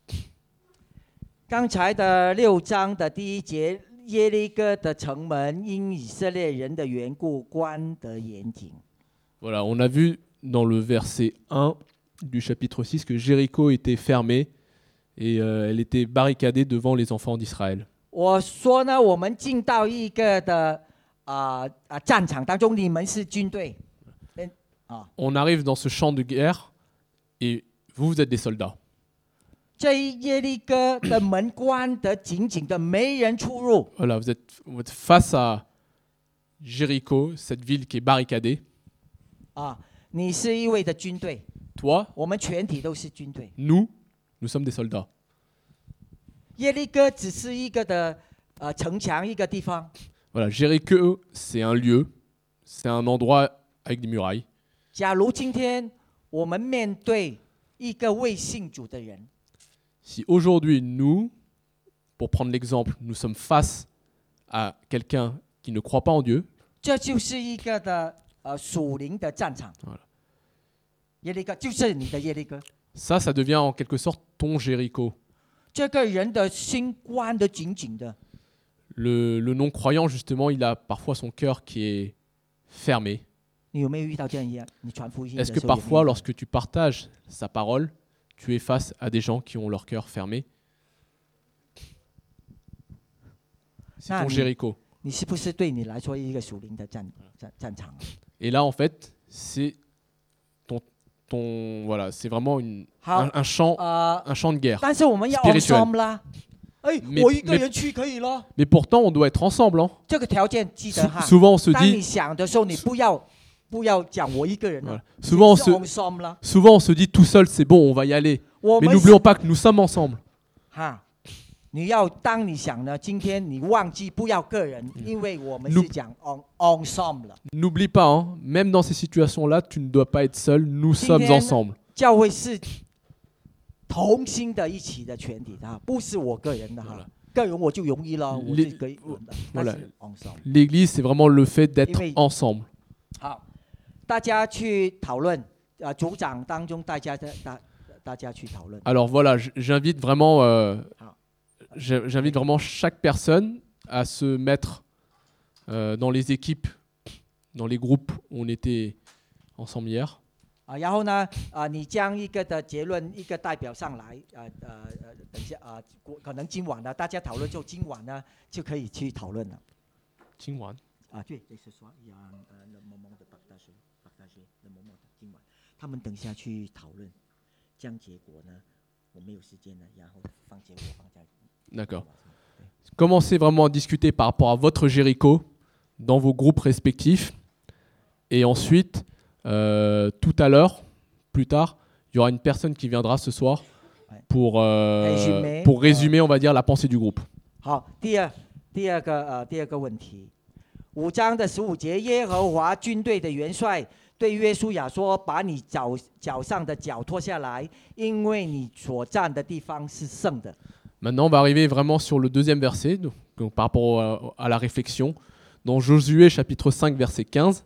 刚才的六章的第一节，耶利哥的城门因以色列人的缘故关得严谨。 Voilà, on a vu dans le verset un du chapitre six que Jéricho était fermée et euh, elle était barricadée devant les enfants d'Israël. 我说呢，我们进到一个的啊啊战场当中，你们是军队，嗯啊， On arrive dans ce champ de guerre et vous, vous êtes des soldats. 这耶利哥的门关得紧紧的，没人出入。 Voilà, vous êtes, vous êtes face à Jéricho, cette ville qui est barricadée. 啊，你是一位的军队， Toi, 我们全体都是军队。 nous, nous sommes des soldats. 耶利哥只是一个的呃城墙，一个地方。 Voilà, Jéricho, c'est un lieu, c'est un endroit avec des murailles. 假如今天我们面对一个未信主的人， Si aujourd'hui, nous, pour prendre l'exemple, nous sommes face à quelqu'un qui ne croit pas en Dieu, 这就是一个的呃属灵的战场。 Voilà. 耶利哥就是你的耶利哥， ça, ça devient en quelque sorte ton Jéricho. 这个人的心关得紧紧的。 Le, le non-croyant, justement, il a parfois son cœur qui est fermé. 你有没有遇到这样一样？你传福音的 Est-ce 时 que 候有没有 parfois, lorsque tu partages sa parole, tu es face à des gens qui ont leur cœur fermé? C'est ton Ah, mais- Jéricho. 你是不是对你来说一个属灵的战战战场啊？ Et là, en fait, c'est ton, ton, voilà, c'est vraiment une, 好 un, un champ, 呃， un champ de guerre. 但是我们要 spirituel ensemble 啦。哎， Mais- 我一个 mais- 人去可以了。 Mais pourtant, on doit être ensemble. Hein. 这个条件记得 Sou- 哈。 souvent, on se 当你 dit, 想的时候，你不要不要讲我一个人 voilà. 了。 souvent, on 是 se, ensemble 啦。 souvent, on se dit tout seul, c'est bon, on va y aller. 我 Mais 们 n'oublions pas que nous sommes ensemble. 哈，你要当你想呢，今天你忘记不要个人，因为我们 Nous- 是讲 on ensemble 了。 N'oublie pas, hein, même dans ces situations-là, tu ne dois pas être seul. Nous 今 sommes 天 ensemble. 教会是同心的一起的全体的哈，不是我个人的哈。个人我就容易了，我是可以的，但 Voilà. 是 ensemble。 L'église, c'est vraiment le fait d'être Et oui. ensemble. 好，大家去讨论，啊，组长当中大家的大大家去讨论。 Alors voilà, j- j'invite vraiment, euh, Ah. j'ai- j'invite vraiment chaque personne à se mettre euh, dans les équipes, dans les groupes où on était ensemble hier. 啊，然后呢，啊，你将一个的结论一个代表上来，呃呃呃，等一下啊，过可能今晚呢，大家讨论之后，今晚呢就可以去讨论了。 Tingwan. 啊，对，这是说让呃那某某的白大学白大学那某某的今晚，他们等一下去讨论，将结果呢，我没有时间了，然后放结果放在。 D'accord. Commencez vraiment à discuter par rapport à votre Jéricho dans vos groupes respectifs. Et ensuite, euh, tout à l'heure, plus tard, il y aura une personne qui viendra ce soir Ouais. pour, euh, Résumer, pour résumer, on va dire, la pensée du groupe. 好，第二第二个呃第二个问题，五章的十五节，耶和华军队的元帅对约书亚说：“把你脚脚上的脚脱下来，因为你所站的地方是圣的。” Maintenant, on va arriver vraiment sur le deuxième verset, donc, donc par rapport à, à la réflexion, dans Josué chapitre cinq, verset quinze.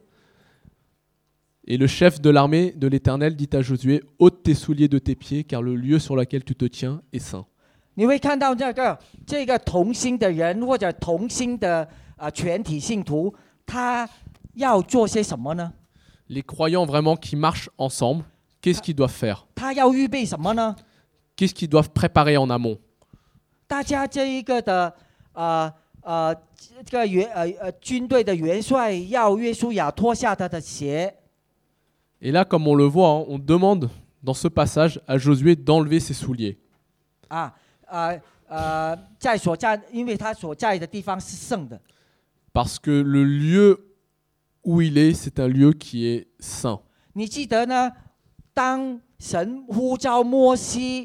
Et le chef de l'armée de l'Éternel dit à Josué, ôte tes souliers de tes pieds, car le lieu sur lequel tu te tiens est saint. 你会看到这个这个同心的人或者同心的呃全体信徒，他要做些什么呢？ Les croyants vraiment qui marchent ensemble, qu'est-ce qu'ils doivent faire? 他要预备什么呢？ Qu'est-ce qu'ils doivent préparer en amont? 大家这一个的呃呃这个元呃呃军队的元帅要约书亚脱下他的鞋。 Et là, comme on le voit, hein, on demande dans ce passage à Josué d'enlever ses souliers. 啊，呃呃，在所在，因为他所在的地方是圣的。 Parce que le lieu où il est, c'est un lieu qui est saint. 你记得呢？当神呼召摩西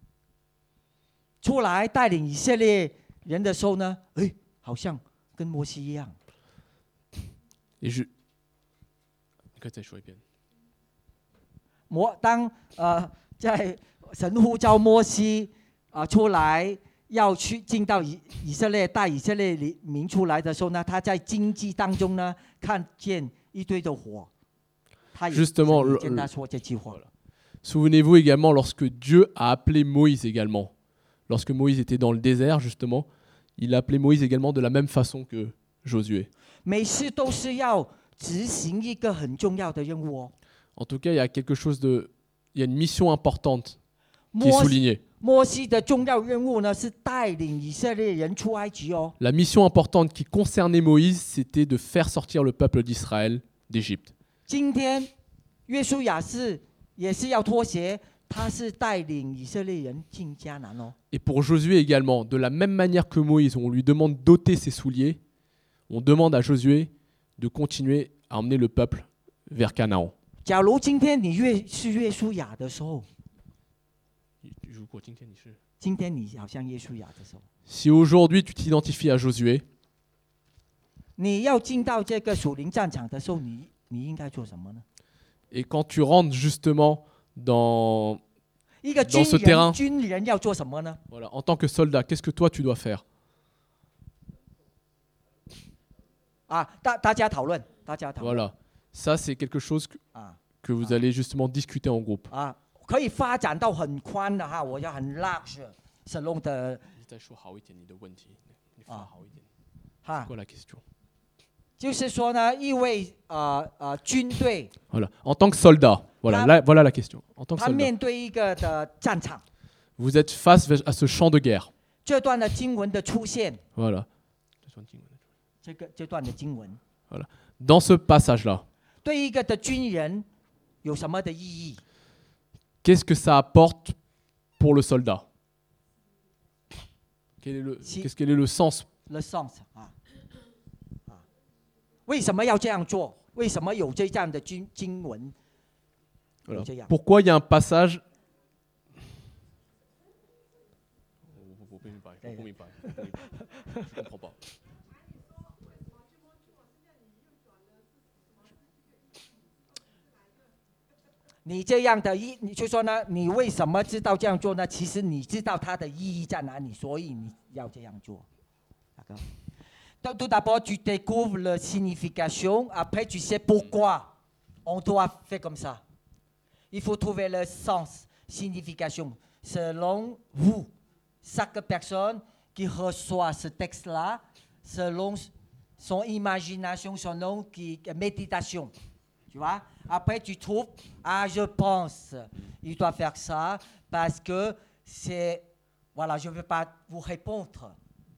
出来带领以色列人的时候呢，哎，好像跟摩西一样。 Et je... 你可以再说一遍。 摩当呃在神呼召摩西啊、呃、出来，要去进到以以色列带以色列民出来的时候呢，他在荆棘当中呢看见一堆的火，他也 Justement, 神也 le- 跟他说这句话。 Souvenez-vous également lorsque Dieu a appelé Moïse également. Lorsque Moïse était dans le désert, justement, il a appelé Moïse également de la même façon que Josué. 每次都是要执行一个很重要的任务哦。 En tout cas, il y a quelque chose de, il y a une mission importante qui est 摩西 soulignée. 摩西的重要任务呢是带领以色列人出埃及哦。 La mission importante qui concernait Moïse, c'était de faire sortir le peuple d'Israël d'Égypte. 今天约书亚是也是要脱鞋，他是带领以色列人进迦南哦。 Et pour Josué également, de la même manière que Moïse, on lui demande d'ôter ses souliers, on demande à Josué de continuer à emmener le peuple vers Canaan. 假如今天你约是约书亚的时候，今天你好像约书亚的时候， Si aujourd'hui tu t'identifies à Josué, 你要进到这个属灵战场的时候，你你应该做什么呢？ et quand tu rentres justement dans, 一个 dans 军 ce terrain, 人，军人要做什么呢？ voilà, en tant que soldat, qu'est-ce que toi tu dois faire? 啊，大大家讨论，大家讨论 Voilà, ça c'est quelque chose que, 啊 que vous allez justement discuter en groupe. 啊，可以发展到很宽的哈，我要很 large salon 的哈， Quoi la question? 就是说呢，一位呃呃军队， Voilà, en tant que soldat, voilà, Ah. là, voilà la question. En tant que 他 soldat, 面对一个的战场， vous êtes face à ce champ de guerre. 这段的经文的出现， Voilà. 这个这段的经文 Dans ce passage-là, 对一个的军人有什么的意义？ qu'est-ce que ça apporte pour le soldat? Quel est le, Si- qu'est-ce, quel est le sens? Le sens 啊啊，为什么要这样做？为什么有这样的经经文？ Voilà. 有这样 Pourquoi il y a un passage? Je comprends pas. 你这样的意，你就说呢？你为什么知道这样做呢？其实你知道它的意义在哪里，所以你要这样做。Donc, tout d'abord, tu découvres la signification. Après, tu sais pourquoi on doit faire comme ça. Il faut trouver le sens, signification. Selon vous, chaque personne qui reçoit ce texte-là, selon son imagination, selon qui méditation. Tu vois? Après, tu trouves, ah, je pense, il doit faire ça parce que c'est, voilà, je ne veux pas vous répondre.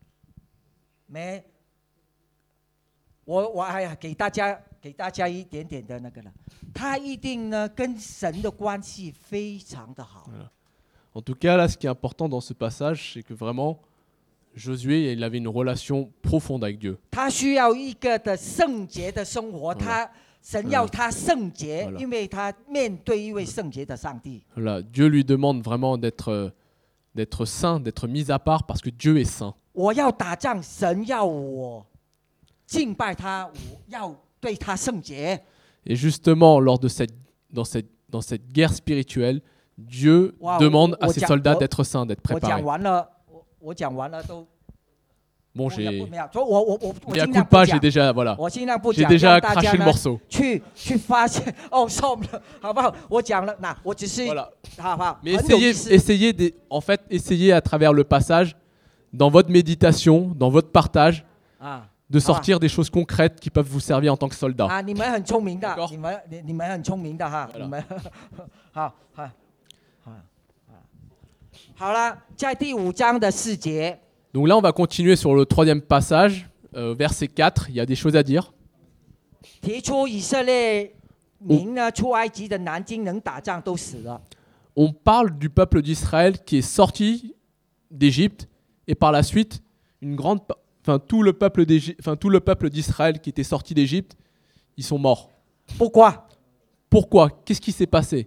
Mais, 我我还给大家给大家一点点的那个了，他一定呢跟神的关系非常的好。 En tout cas, là, ce qui est important dans ce passage, c'est que vraiment, Josué, il avait une relation profonde avec Dieu. 他需要一个的圣洁的生活，他神要他圣洁，因为他面对一位圣洁的上帝。 Voilà, Dieu lui demande vraiment d'être, euh, d'être saint, d'être mis à part parce que Dieu est saint. 我要打仗，神要我敬拜他，我要对他圣洁。 Et justement, lors de cette, dans, cette, dans cette guerre spirituelle, Dieu Wow, demande à oh, ses tiens, soldats oh, d'être saints, d'être 我讲 préparés. 完了，我我讲完了都。 Bon, 不要 j'ai, 不要，所以我我我我 mais à 尽 coup 量 de 不 pas, 讲 j'ai déjà, voilà, 我尽量不 j'ai 讲， déjà 让大家 craché le 呢 morceau. 去去发现哦，算了，好不好？我讲了，那我只是 Voilà. 好不好？ Mais 很有 essayez, 意思。 essayez des- en fait, essayez à travers le passage, dans votre méditation, dans votre partage, 啊 de sortir des choses concrètes qui peuvent vous servir en tant que soldat. 啊，你们很聪明的 D'accord， 你们你你们很聪明的哈， Voilà 你们好好好好了，在第五章的四节， Donc là, on va continuer sur le troisième passage, euh, verset quatre. Il y a des choses à dire. 提出以色列民呢出埃及的南京能打仗都死了， On parle du peuple d'Israël qui est sorti d'Égypte et par la suite, une grande, pa- enfin tout le peuple d'Égy- enfin tout le peuple d'Israël qui était sorti d'Égypte, ils sont morts. Pourquoi Pourquoi? Qu'est-ce qui s'est passé?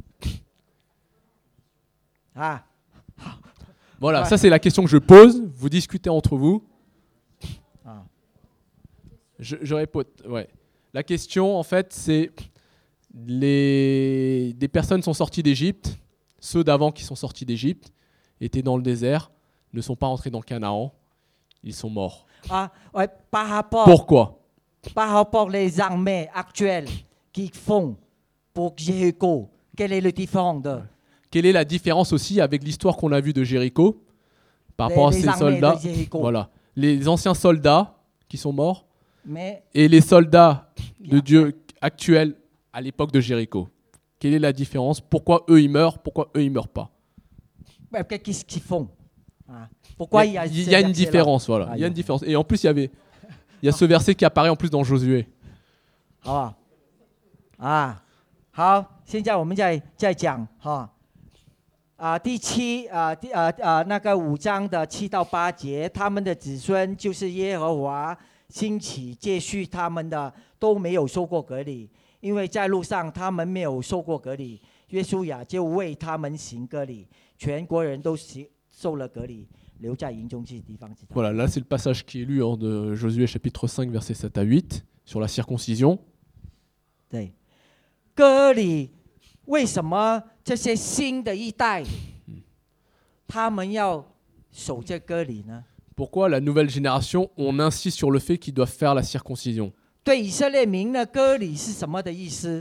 啊？ Voilà, Ouais. ça c'est la question que je pose. Vous discutez entre vous. Ah. Je, je réponds. Ouais. La question, en fait, c'est les des personnes sont sorties d'Égypte ceux d'avant qui sont sortis d'Égypte étaient dans le désert, ne sont pas rentrés dans Canaan, ils sont morts. À, ouais, par rapport, Pourquoi? par rapport les armées actuelles qui font pour Jéricho, quel est le différent de Quelle est la différence aussi avec l'histoire qu'on a vue de Jéricho par rapport les, à les ces armées soldats? de Jéricho? Voilà, les anciens soldats qui sont morts Mais et les soldats de Dieu actuels à l'époque de Jéricho. Quelle est la différence? Pourquoi eux ils meurent? Pourquoi eux ils meurent pas? ben, qu'est-ce qu'ils font? Ah, pourquoi il y a, il y a, ce il y a une verset-là? différence, voilà. Ah, Il y a une différence. Et en plus, il y avait, il y a ce verset qui apparaît en plus dans Josué. 好不好？啊，好，现在我们再再讲哈，啊，第七啊，第啊啊那个五章的七到八节，他们的子孙就是耶和华兴起接续他们的，都没有受过隔离，因为在路上他们没有受过隔离，约书亚就为他们行割礼，全国人都行受了隔离，留在营中这地方知道。 Voilà, là c'est le passage qui est lu hein, de Josué chapitre cinq, versets sept à huit, sur la circoncision. 对，割礼为什么这些新的一代，他们要守这割礼呢？ Pourquoi la nouvelle génération, on insiste sur le fait qu'ils doivent faire la circoncision? 对以色列民呢，割礼是什么的意思？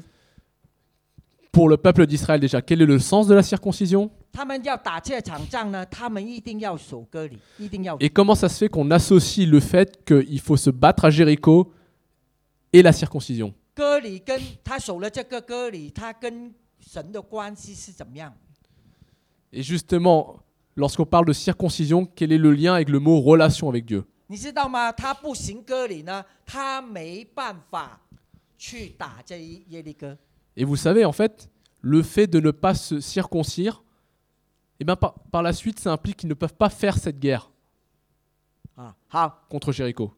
Pour le peuple d'Israël déjà, quel est le sens de la circoncision? 他们要打这场仗呢，他们一定要守割礼，一定要。 Et comment ça se fait qu'on associe le fait qu'il faut se battre à Jéricho et la circoncision? 割礼跟他守了这个割礼，他跟神的关系是怎么样？ Et justement, lorsqu'on parle de circoncision, quel est le lien avec le mot relation avec Dieu? 你知道吗？他不行割礼呢，他没办法去打这一耶利哥。 Et vous savez, en fait, le fait de ne pas se circoncire, eh ben, par, par la suite, ça implique qu'ils ne peuvent pas faire cette guerre 啊，好。 contre Jéricho.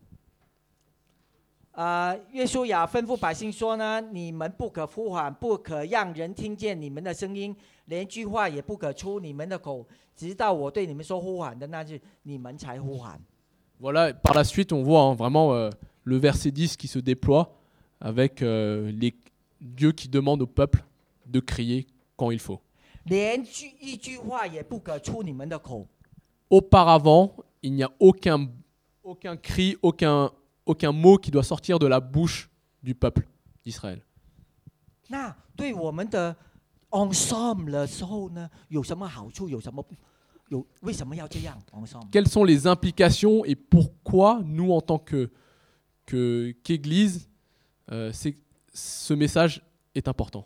啊、呃，约书亚吩咐百姓说呢：你们不可呼喊，不可让人听见你们的声音，连句话也不可出你们的口，直到我对你们说呼喊的那日，你们才呼喊。 Voilà, par la suite, on voit hein, vraiment euh, le verset dix qui se déploie avec euh, les Dieu qui demande au peuple de crier quand il faut. 连句一句话也不可出你们的口。 Auparavant, il n'y a aucun, aucun cri, aucun, aucun mot qui doit sortir de la bouche du peuple d'Israël. 那对我们的 ensemble 的时候呢，有什么好处？有什么有为什么要这样 ensemble？ Quelles sont les implications et pourquoi nous, en tant que, que, qu'Église, euh, c'est, ce message est important?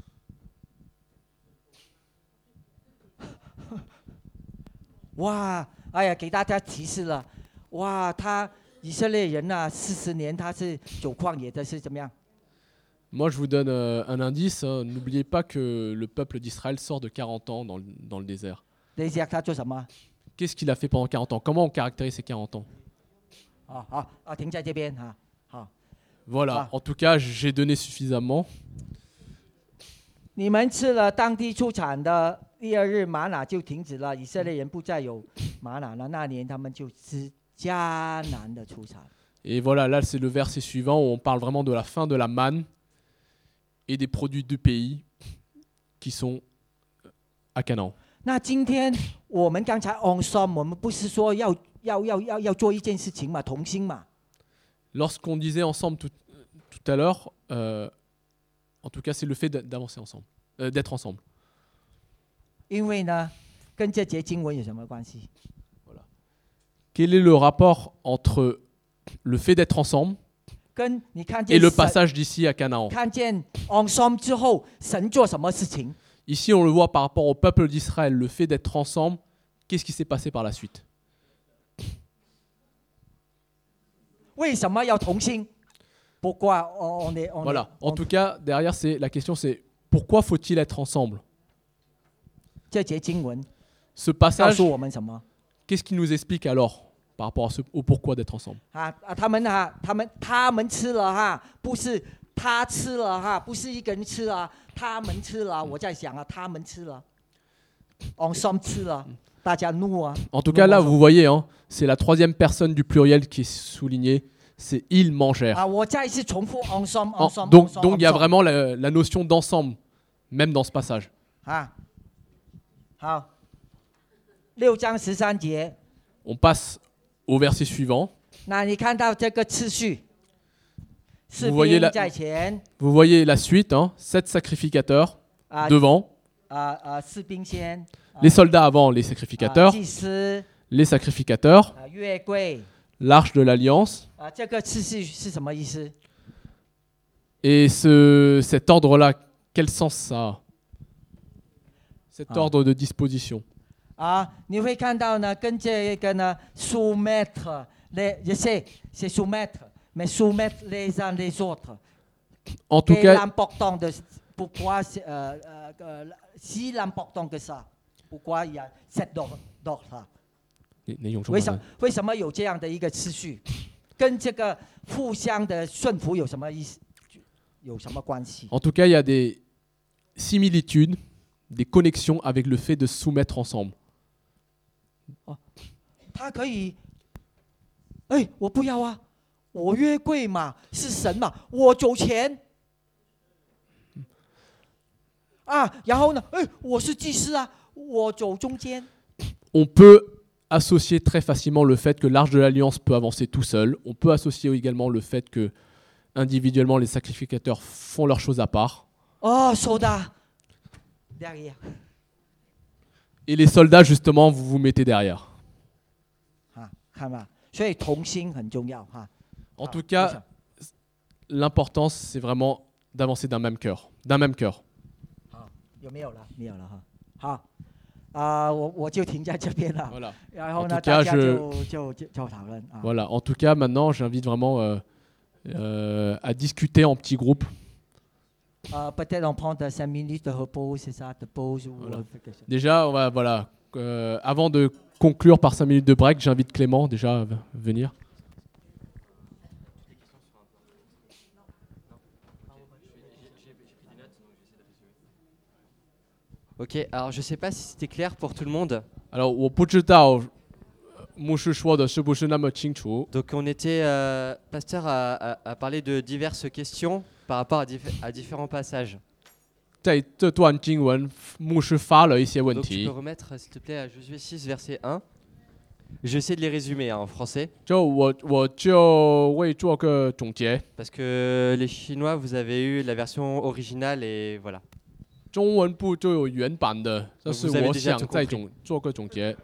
哇，哎呀，给大家提示了，哇，他以色列人呐、啊，四十年他是走旷野的，是怎么样？ Moi, je vous donne euh, un indice. Hein. N'oubliez pas que le peuple d'Israël sort de quarante ans dans le, dans le désert. 等一下他做什么？ Qu'est-ce qu'il a fait pendant quarante ans? Comment on caractérise ces quarante ans? 啊好啊，停在这边哈，好。 Voilà, Ah. en tout cas, j'ai donné suffisamment. 你们吃了当地出产的，第二日玛瑙就停止了，以色列人不再有玛瑙了。那年他们就吃迦南的出产。 Et voilà, là, c'est le verset suivant où on parle vraiment de la fin de la manne et des produits du pays qui sont à Canaan. 那今天我们刚才 ensemble， 我们不是说要要要要要做一件事情嘛，同心嘛。 Lorsqu'on disait ensemble tout, tout à l'heure, euh, en tout cas, c'est le fait d'avancer ensemble, euh, d'être ensemble. 因为呢，跟这节经文有什么关系？ Voilà. Quel est le rapport entre le fait d'être ensemble 跟你看见 et le 神 passage d'ici à Canaan? 看见 ensemble 之后，神做什么事情？ Ici, on le voit par rapport au peuple d'Israël, le fait d'être ensemble. Qu'est-ce qui s'est passé par la suite? 为什么要同心？Pourquoi on est on Voilà. est- En on- tout cas, derrière, c'est la question, c'est pourquoi faut-il être ensemble? 这节经文 Ce 告 passage, 诉我们什么？ qu'est-ce qui nous explique alors par rapport à ce, au pourquoi d'être ensemble? 啊啊，他们哈，他们他们吃了哈，不是他吃了哈，不是一个人吃了，他们吃了。我在想啊，他们吃了，ensemble 吃了，大家怒啊。 En tout cas, là, vous voyez, hein, c'est la troisième personne du pluriel qui est soulignée. C'est ils mangèrent. 啊，我再一次重复 ensemble En- ensemble donc, ensemble, donc il y a ensemble vraiment la, la notion d'ensemble, même dans ce passage. 啊， 好，六章十三节， On passe au verset suivant. 那你看到这个次序，士 Vous voyez 兵 la- 在前， Vous voyez la suite, hein, sept sacrificateurs 啊 devant, 啊啊，士兵先，啊 les soldats avant les 啊 sacrificateurs, 祭司， les sacrificateurs, 啊月柜， l'arche de l'alliance. 啊这个次序是什么意思？ Et ce, cet ordre-là, quel sens ça a? Cet Ah. ordre de disposition. 啊，你会看到呢，跟这个呢，soumettre les, je sais, c'est soumettre, mais soumettre les uns les autres. En tout Quel est cas, l'important de pourquoi c'est, euh, euh, euh, si l'important que ça? Pourquoi il y a cet ordre d'ordre là? 你你用中为什文吗？ 为什么有这样的一个次序？跟这个互相的顺服有什么意思？有什么关系？ En tout cas, il y a des similitudes, des connexions avec le fait de se soumettre ensemble. 他可以，哎，我不要啊，我约柜嘛，是神嘛，我走前。啊，然后呢，哎，我是祭司啊，我走中间。 On peut associer très facilement le fait que l'arche de l'alliance peut avancer tout seul. On peut associer également le fait que individuellement les sacrificateurs font leurs choses à part. 哦，收的，derrière， Et les soldats, justement, vous vous mettez derrière. 啊，看吧，所以同心很重要哈。 En 好 tout 我 cas, 想 l'importance, c'est vraiment d'avancer d'un même cœur. D'un même cœur. 好，有没有了？没有了哈。好，啊、我我就停在这边了。 Voilà. 然后 En 呢， tout cas, 大家 je- 就就就就讨论啊。 Voilà. En tout cas, maintenant, j'invite vraiment euh, euh, à discuter en petits groupes. 呃，peut-être on prend cinq minutes de repos, c'est ça, de pause ou Voilà. euh, quelque chose. Déjà, on va, voilà. euh, avant de conclure par cinq minutes de break, j'invite Clément déjà à v- venir. Ok, alors je sais pas si c'était clair pour tout le monde. Alors, 我不知道牧师说的是不是那么清楚。 Donc on était, euh, Pasteur a, a- a parlé de diverses questions par rapport à, diffé- à différents passages. 在这段经文，牧师发了一些问 Donc tu 题 peux，remettre s'il te plaît à Josué six verset un. Je vais essayer de les résumer hein, en français 就我我就为做个总结。 parce que les Chinois vous avez eu la version originale et voilà. 中文部就有原版的，但是 vous avez 我 déjà 想 tout 再 compris. 总做个总结。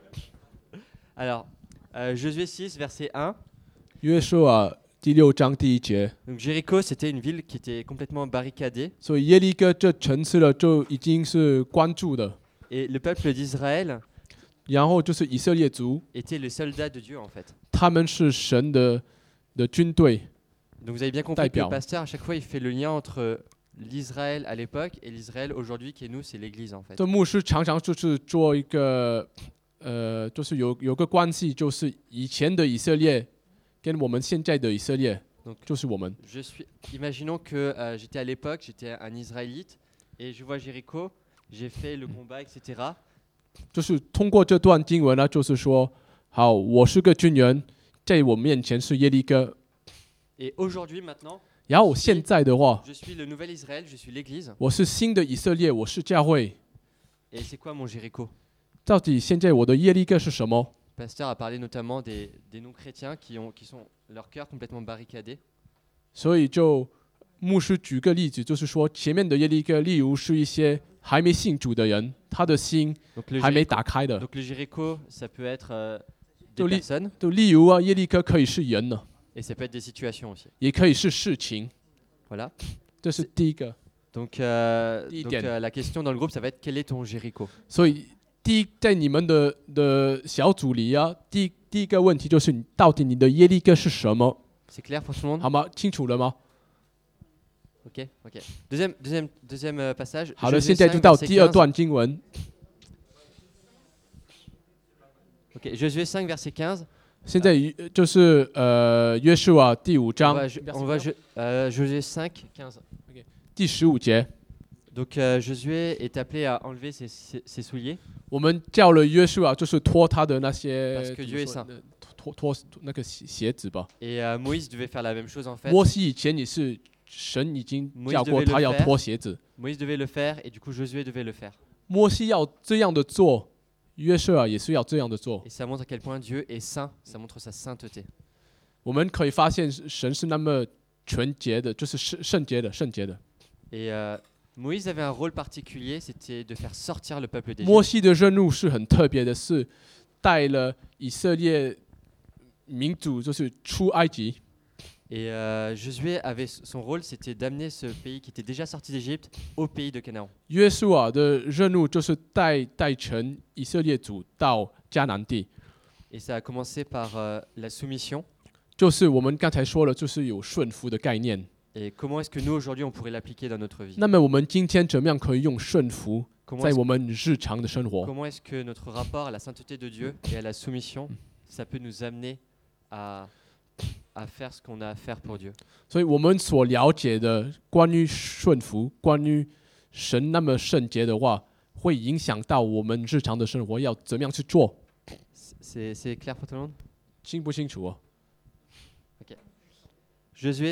Alors euh, Josué six verset un. 约书亚第六章第一节， Donc Jéricho c'était une ville qui était complètement barricadée 所以耶利哥这城市了就已经是关注的， et le peuple d'Israël 然后就是以色列族， était le soldat de Dieu en fait. 他们是神的的军队。 Donc vous avez bien compris que Taïpiao. le pasteur à chaque fois il fait le lien entre l'Israël à l'époque et l'Israël aujourd'hui qui est nous c'est l'église en fait. 这牧师常常就是做一个，呃，就是有有个关系，就是以前的以色列跟我们现在的以色列， Donc 就是我们。 je suis imaginons que euh, j'étais à l'époque, j'étais un Israélite et je vois Jéricho, j'ai fait le combat et cetera. 就是通过这段经文呢，就是说，好，我是个军人，在我面前是耶利哥， Et aujourd'hui maintenant, 然后我现在的话， je suis le nouvel Israël, je suis l'église. 我是新的以色列，我是教会。 Et c'est quoi mon Jéricho? 到底现在我的耶利哥是什么？ Le pasteur a parlé notamment des, des non-chrétiens qui, ont, qui sont leur cœur complètement barricadé. 所以就牧师举个例子，就是说前面的耶利哥，例如是一些还没信主的人，他的心 Donc le 还没 Jéricho, 打开的。 donc le Jéricho, ça peut être euh, des Donc, li- personnes 就例如啊，耶利哥可以是人呢， et ça peut être des situations aussi. 也可以是事情。 Voilà. 这是第一个。 Donc, euh, Dis, donc Diane. euh, la question dans le groupe, ça va être quel est ton Jéricho? 所以第一，在你们的的小组里啊，第第一个问题就是你到底你的耶利哥是什么？ C'est clair pour tout le monde? 好吗？清楚了吗？ Ok, ok. Deuxième, deuxième, deuxième euh, passage. 好了， Josué 现在 cinq, 就到 verset 第二 quinze. 段经文。 Ok, Josué cinq, verset quinze. 现在呃就是呃约书亚第五 On 章 va, je- on va je- euh, Josué cinq, quinze. 第十五节， Donc euh, Josué est appelé à enlever ses, ses- ses souliers 我们叫了约书亚，就是脱他的那 Parce 些 que 怎 Dieu 么 est 说 saint. 呃脱脱脱那个鞋鞋子吧。 et euh, Moïse devait faire la même chose en fait. 摩西以前也是神已经叫过他要脱鞋子， Moïse devait le faire et du coup Josué devait le faire. 摩西要这样的做，约瑟亚也是要这样的做。 Et ça montre à quel point Dieu est saint, ça montre sa sainteté. 我们可以发现神是那么纯洁的，就是圣圣洁的、圣洁的。 Et euh, Moïse avait un rôle particulier, c'était de faire sortir le peuple 摩 d'Égypte. 西的任务是很特别的，是带了以色列民族就是出埃及。 Et euh, Josué avait son rôle, c'était d'amener ce pays qui était déjà sorti d'Égypte au pays de Canaan. 约书亚的任务就是带带成以色列族到迦南地， Et ça a commencé par euh, la soumission. 就是我们刚才说了，就是有顺服的概念。 Et comment est-ce que nous, aujourd'hui, on pourrait l'appliquer dans notre vie? 那么我们今天怎么样可以用顺服 Comment 在 est-ce, 我们日常的生活？ comment est-ce que notre rapport à la sainteté de Dieu et à la soumission, ça peut nous amener à, à faire ce qu'on a à faire pour Dieu? 所以我们所了解的关于顺服、关于神那么圣洁的话，会影响到我们日常的生活要怎么样去做， C'est, c'est clair pour tout le monde? 清不清楚啊？ Josué,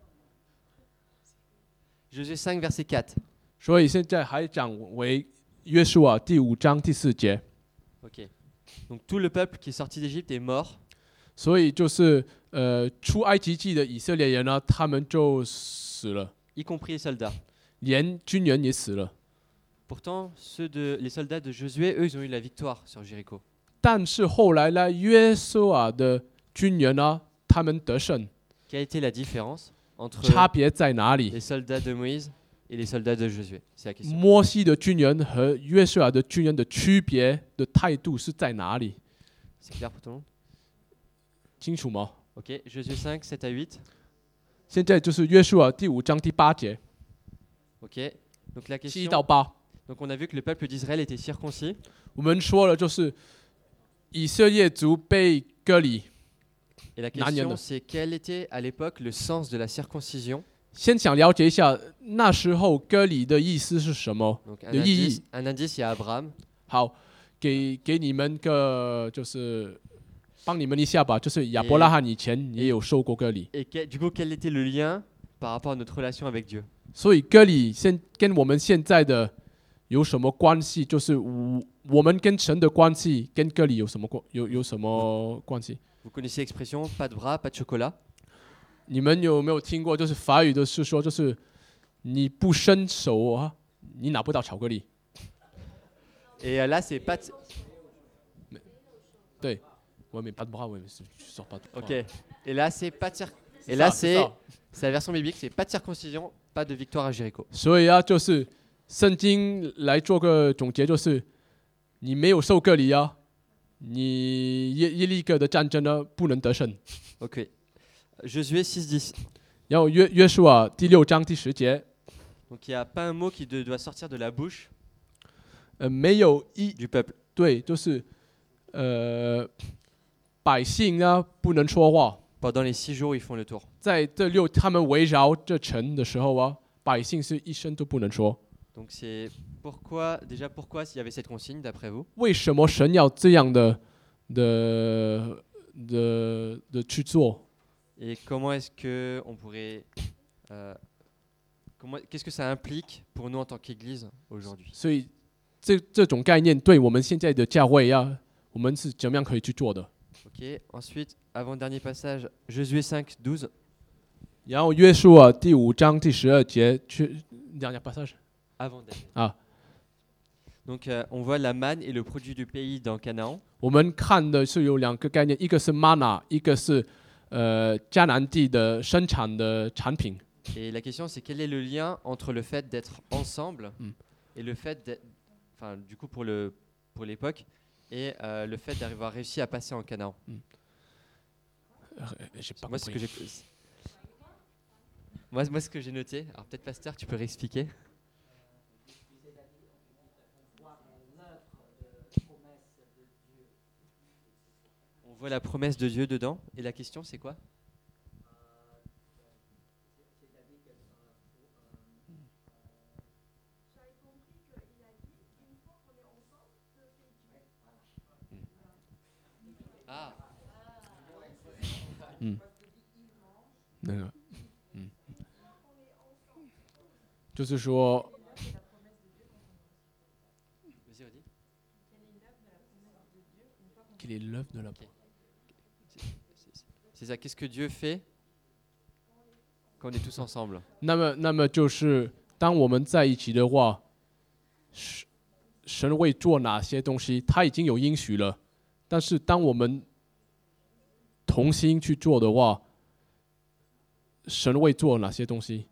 Josué cinq, verset quatre. 所以现在还讲为约书亚第五章第四节， Ok. Donc tout le peuple qui est sorti d'Égypte est mort. 所以就是呃出埃及记的以色列人呢，他们就死了， y compris les soldats. 连军人也死了。 Pourtant, ceux de, les soldats de Josué, eux, ils ont eu la victoire sur Jéricho. 但是后来呢，约书亚的军人呢，他们得胜， Quelle a été la différence entre 差别在哪里？ les soldats de Moïse et les soldats de Josué? C'est la question. 摩西的军人和约书亚的军人的区别的态度是在哪里？ C'est clair pour tout le monde? 清楚吗？ Ok. Josué cinq, sept à huit. 现在就是约书亚第五章第八节， Ok. Donc la 七 question. 到八。 Donc on a vu que le peuple d'Israël était circoncis. 我们说了，就是以色列族被割礼。 Et la N'a rien question, de- c'est quel était à l'époque le sens de la circoncision? 先想了解一下那时候割礼的意思是什么？ Donc un Le indice, yi. un indice, il y a Abraham. 好，给给你们个就是帮你们一下吧，就是亚伯拉罕以前也有受过割礼， Et que- du coup, quel était le lien par rapport à notre relation avec Dieu? 所以割礼现跟我们现在的有什么关系？就是我我们跟神的关系跟割礼有什么关有有什么关系？ Vous connaissez l'expression pas de bras, pas de chocolat? 你们有没有听过？就是法语的是说，就是你不伸手啊，你拿不到巧克力。 Et euh, là, c'est pas. de- 对，我也没pas de bras，我也是sors pas de bras。 Ok. Et là, c'est pas de cir- Et 是 là, ça，是 c'est ça 。 c'est la version biblique, c'est pas de circoncision, pas de victoire à Jéricho. 所以啊，就是圣经来做个总结，就是你没有受割礼啊，你耶耶利哥的战争呢不能得胜。 Ok. Josué six dix. 然后约约书亚第六章第十节， Donc il n'y a pas un mot qui de- doit sortir de la bouche 呃，没有一 du peuple. 对，就是呃百姓啊不能说话， Pendant les six jours, ils font le tour. 在这六他们围绕这城的时候啊，百姓是一声都不能说。 Donc c'est pourquoi, déjà pourquoi s'il y avait cette consigne d'après vous? 为什么神要这样的的的的去做？ Et comment est-ce que on pourrait, euh, comment, qu'est-ce que ça implique pour nous en tant qu'Église aujourd'hui? 所以这这种概念对我们现在的教会呀，我们是怎么样可以去做的？ Ok. Ensuite, avant-dernier passage, Josué cinq douze. 然后约书亚第五章第十二节去两讲 passage Avant-dernier. Ah. Donc euh, on voit la manne et le produit du pays dans Canaan. 我们看的是有两个概念，一个是 mana， 一个是呃迦南地的生产的产品。 Et la question, c'est quel est le lien entre le fait d'être ensemble Mm. et le fait d'être, enfin, du coup, pour le, pour l'époque, et euh, le fait d'avoir réussi à passer en Canaan. 呃j'ai pas Moi, ce que compris。 j'ai, moi, moi, ce que j'ai noté, alors peut-être Pasteur, tu peux réexpliquer. On voit la promesse de Dieu dedans, et la question, c'est quoi? Ah. 那个，嗯，就是说， les l'œuvre de la C'est ça. Qu'est-ce que Dieu fait quand on est tous ensemble? 那么，那么就是当我们在一起的话，神神会做哪些东西？他已经有应许了，但是当我们同心去做的话，神会做哪些东西？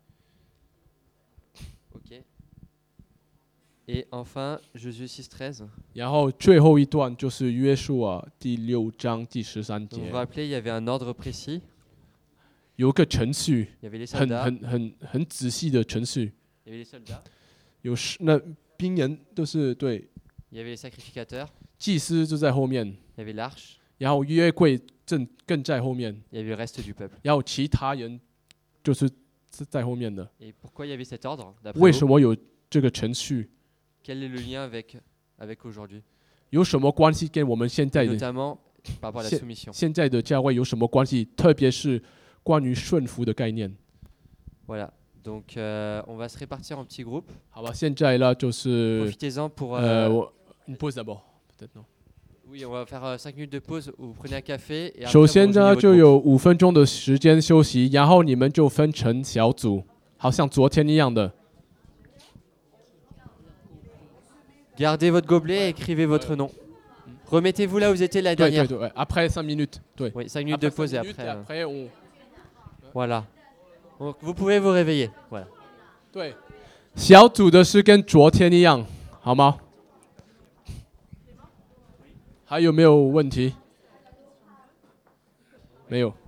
Ok. Et enfin, Josué six treize. 然后最后一段就是约书亚第六章第十三 Donc, vous 节 vous，rappelez, il y avait un ordre précis. 有个程序， Il y avait les 很 soldats. 很很很仔细的程序， Il y avait les soldats. 有是那兵人都是对， Il y avait les sacrificateurs. 祭司就在后面， Il y avait l'arche. 然后约柜正更在后面， Il y avait le reste du peuple. 然后其他人就是在后面的。 Et pourquoi il y avait cet ordre d'après 为 vous 什么有这个程序？ Quel est le lien avec, avec aujourd'hui? 有什么关系跟我们现在的 Notamment par rapport à la 现 soumission. 现在的教会有什么关系？特别是关于顺服的概念。 Voilà. Donc, euh, on va se répartir en petits groupes. 好吧，现在呢就是 Profitez-en pour. 呃， euh, 我你 pause d'abord peut-être non。 Oui, on va faire cinq minutes de pause où vous prenez un café. Et après, 首 vous 先 rejoignez 呢 votre 就 groupe. 有五分钟的时间休息，然后你们就分成小组，好像昨天一样的。 Gardez votre gobelet et écrivez votre nom. Remettez-vous là où vous étiez la 对对 dernière. 对，ouais, après cinq minutes，对。 Oui, cinq minutes Après de pause cinq et minutes, après. et euh, après on Voilà. Donc, vous pouvez vous réveiller. Voilà. 对小组的是跟昨天一样，好吗？还有没有问题？没有。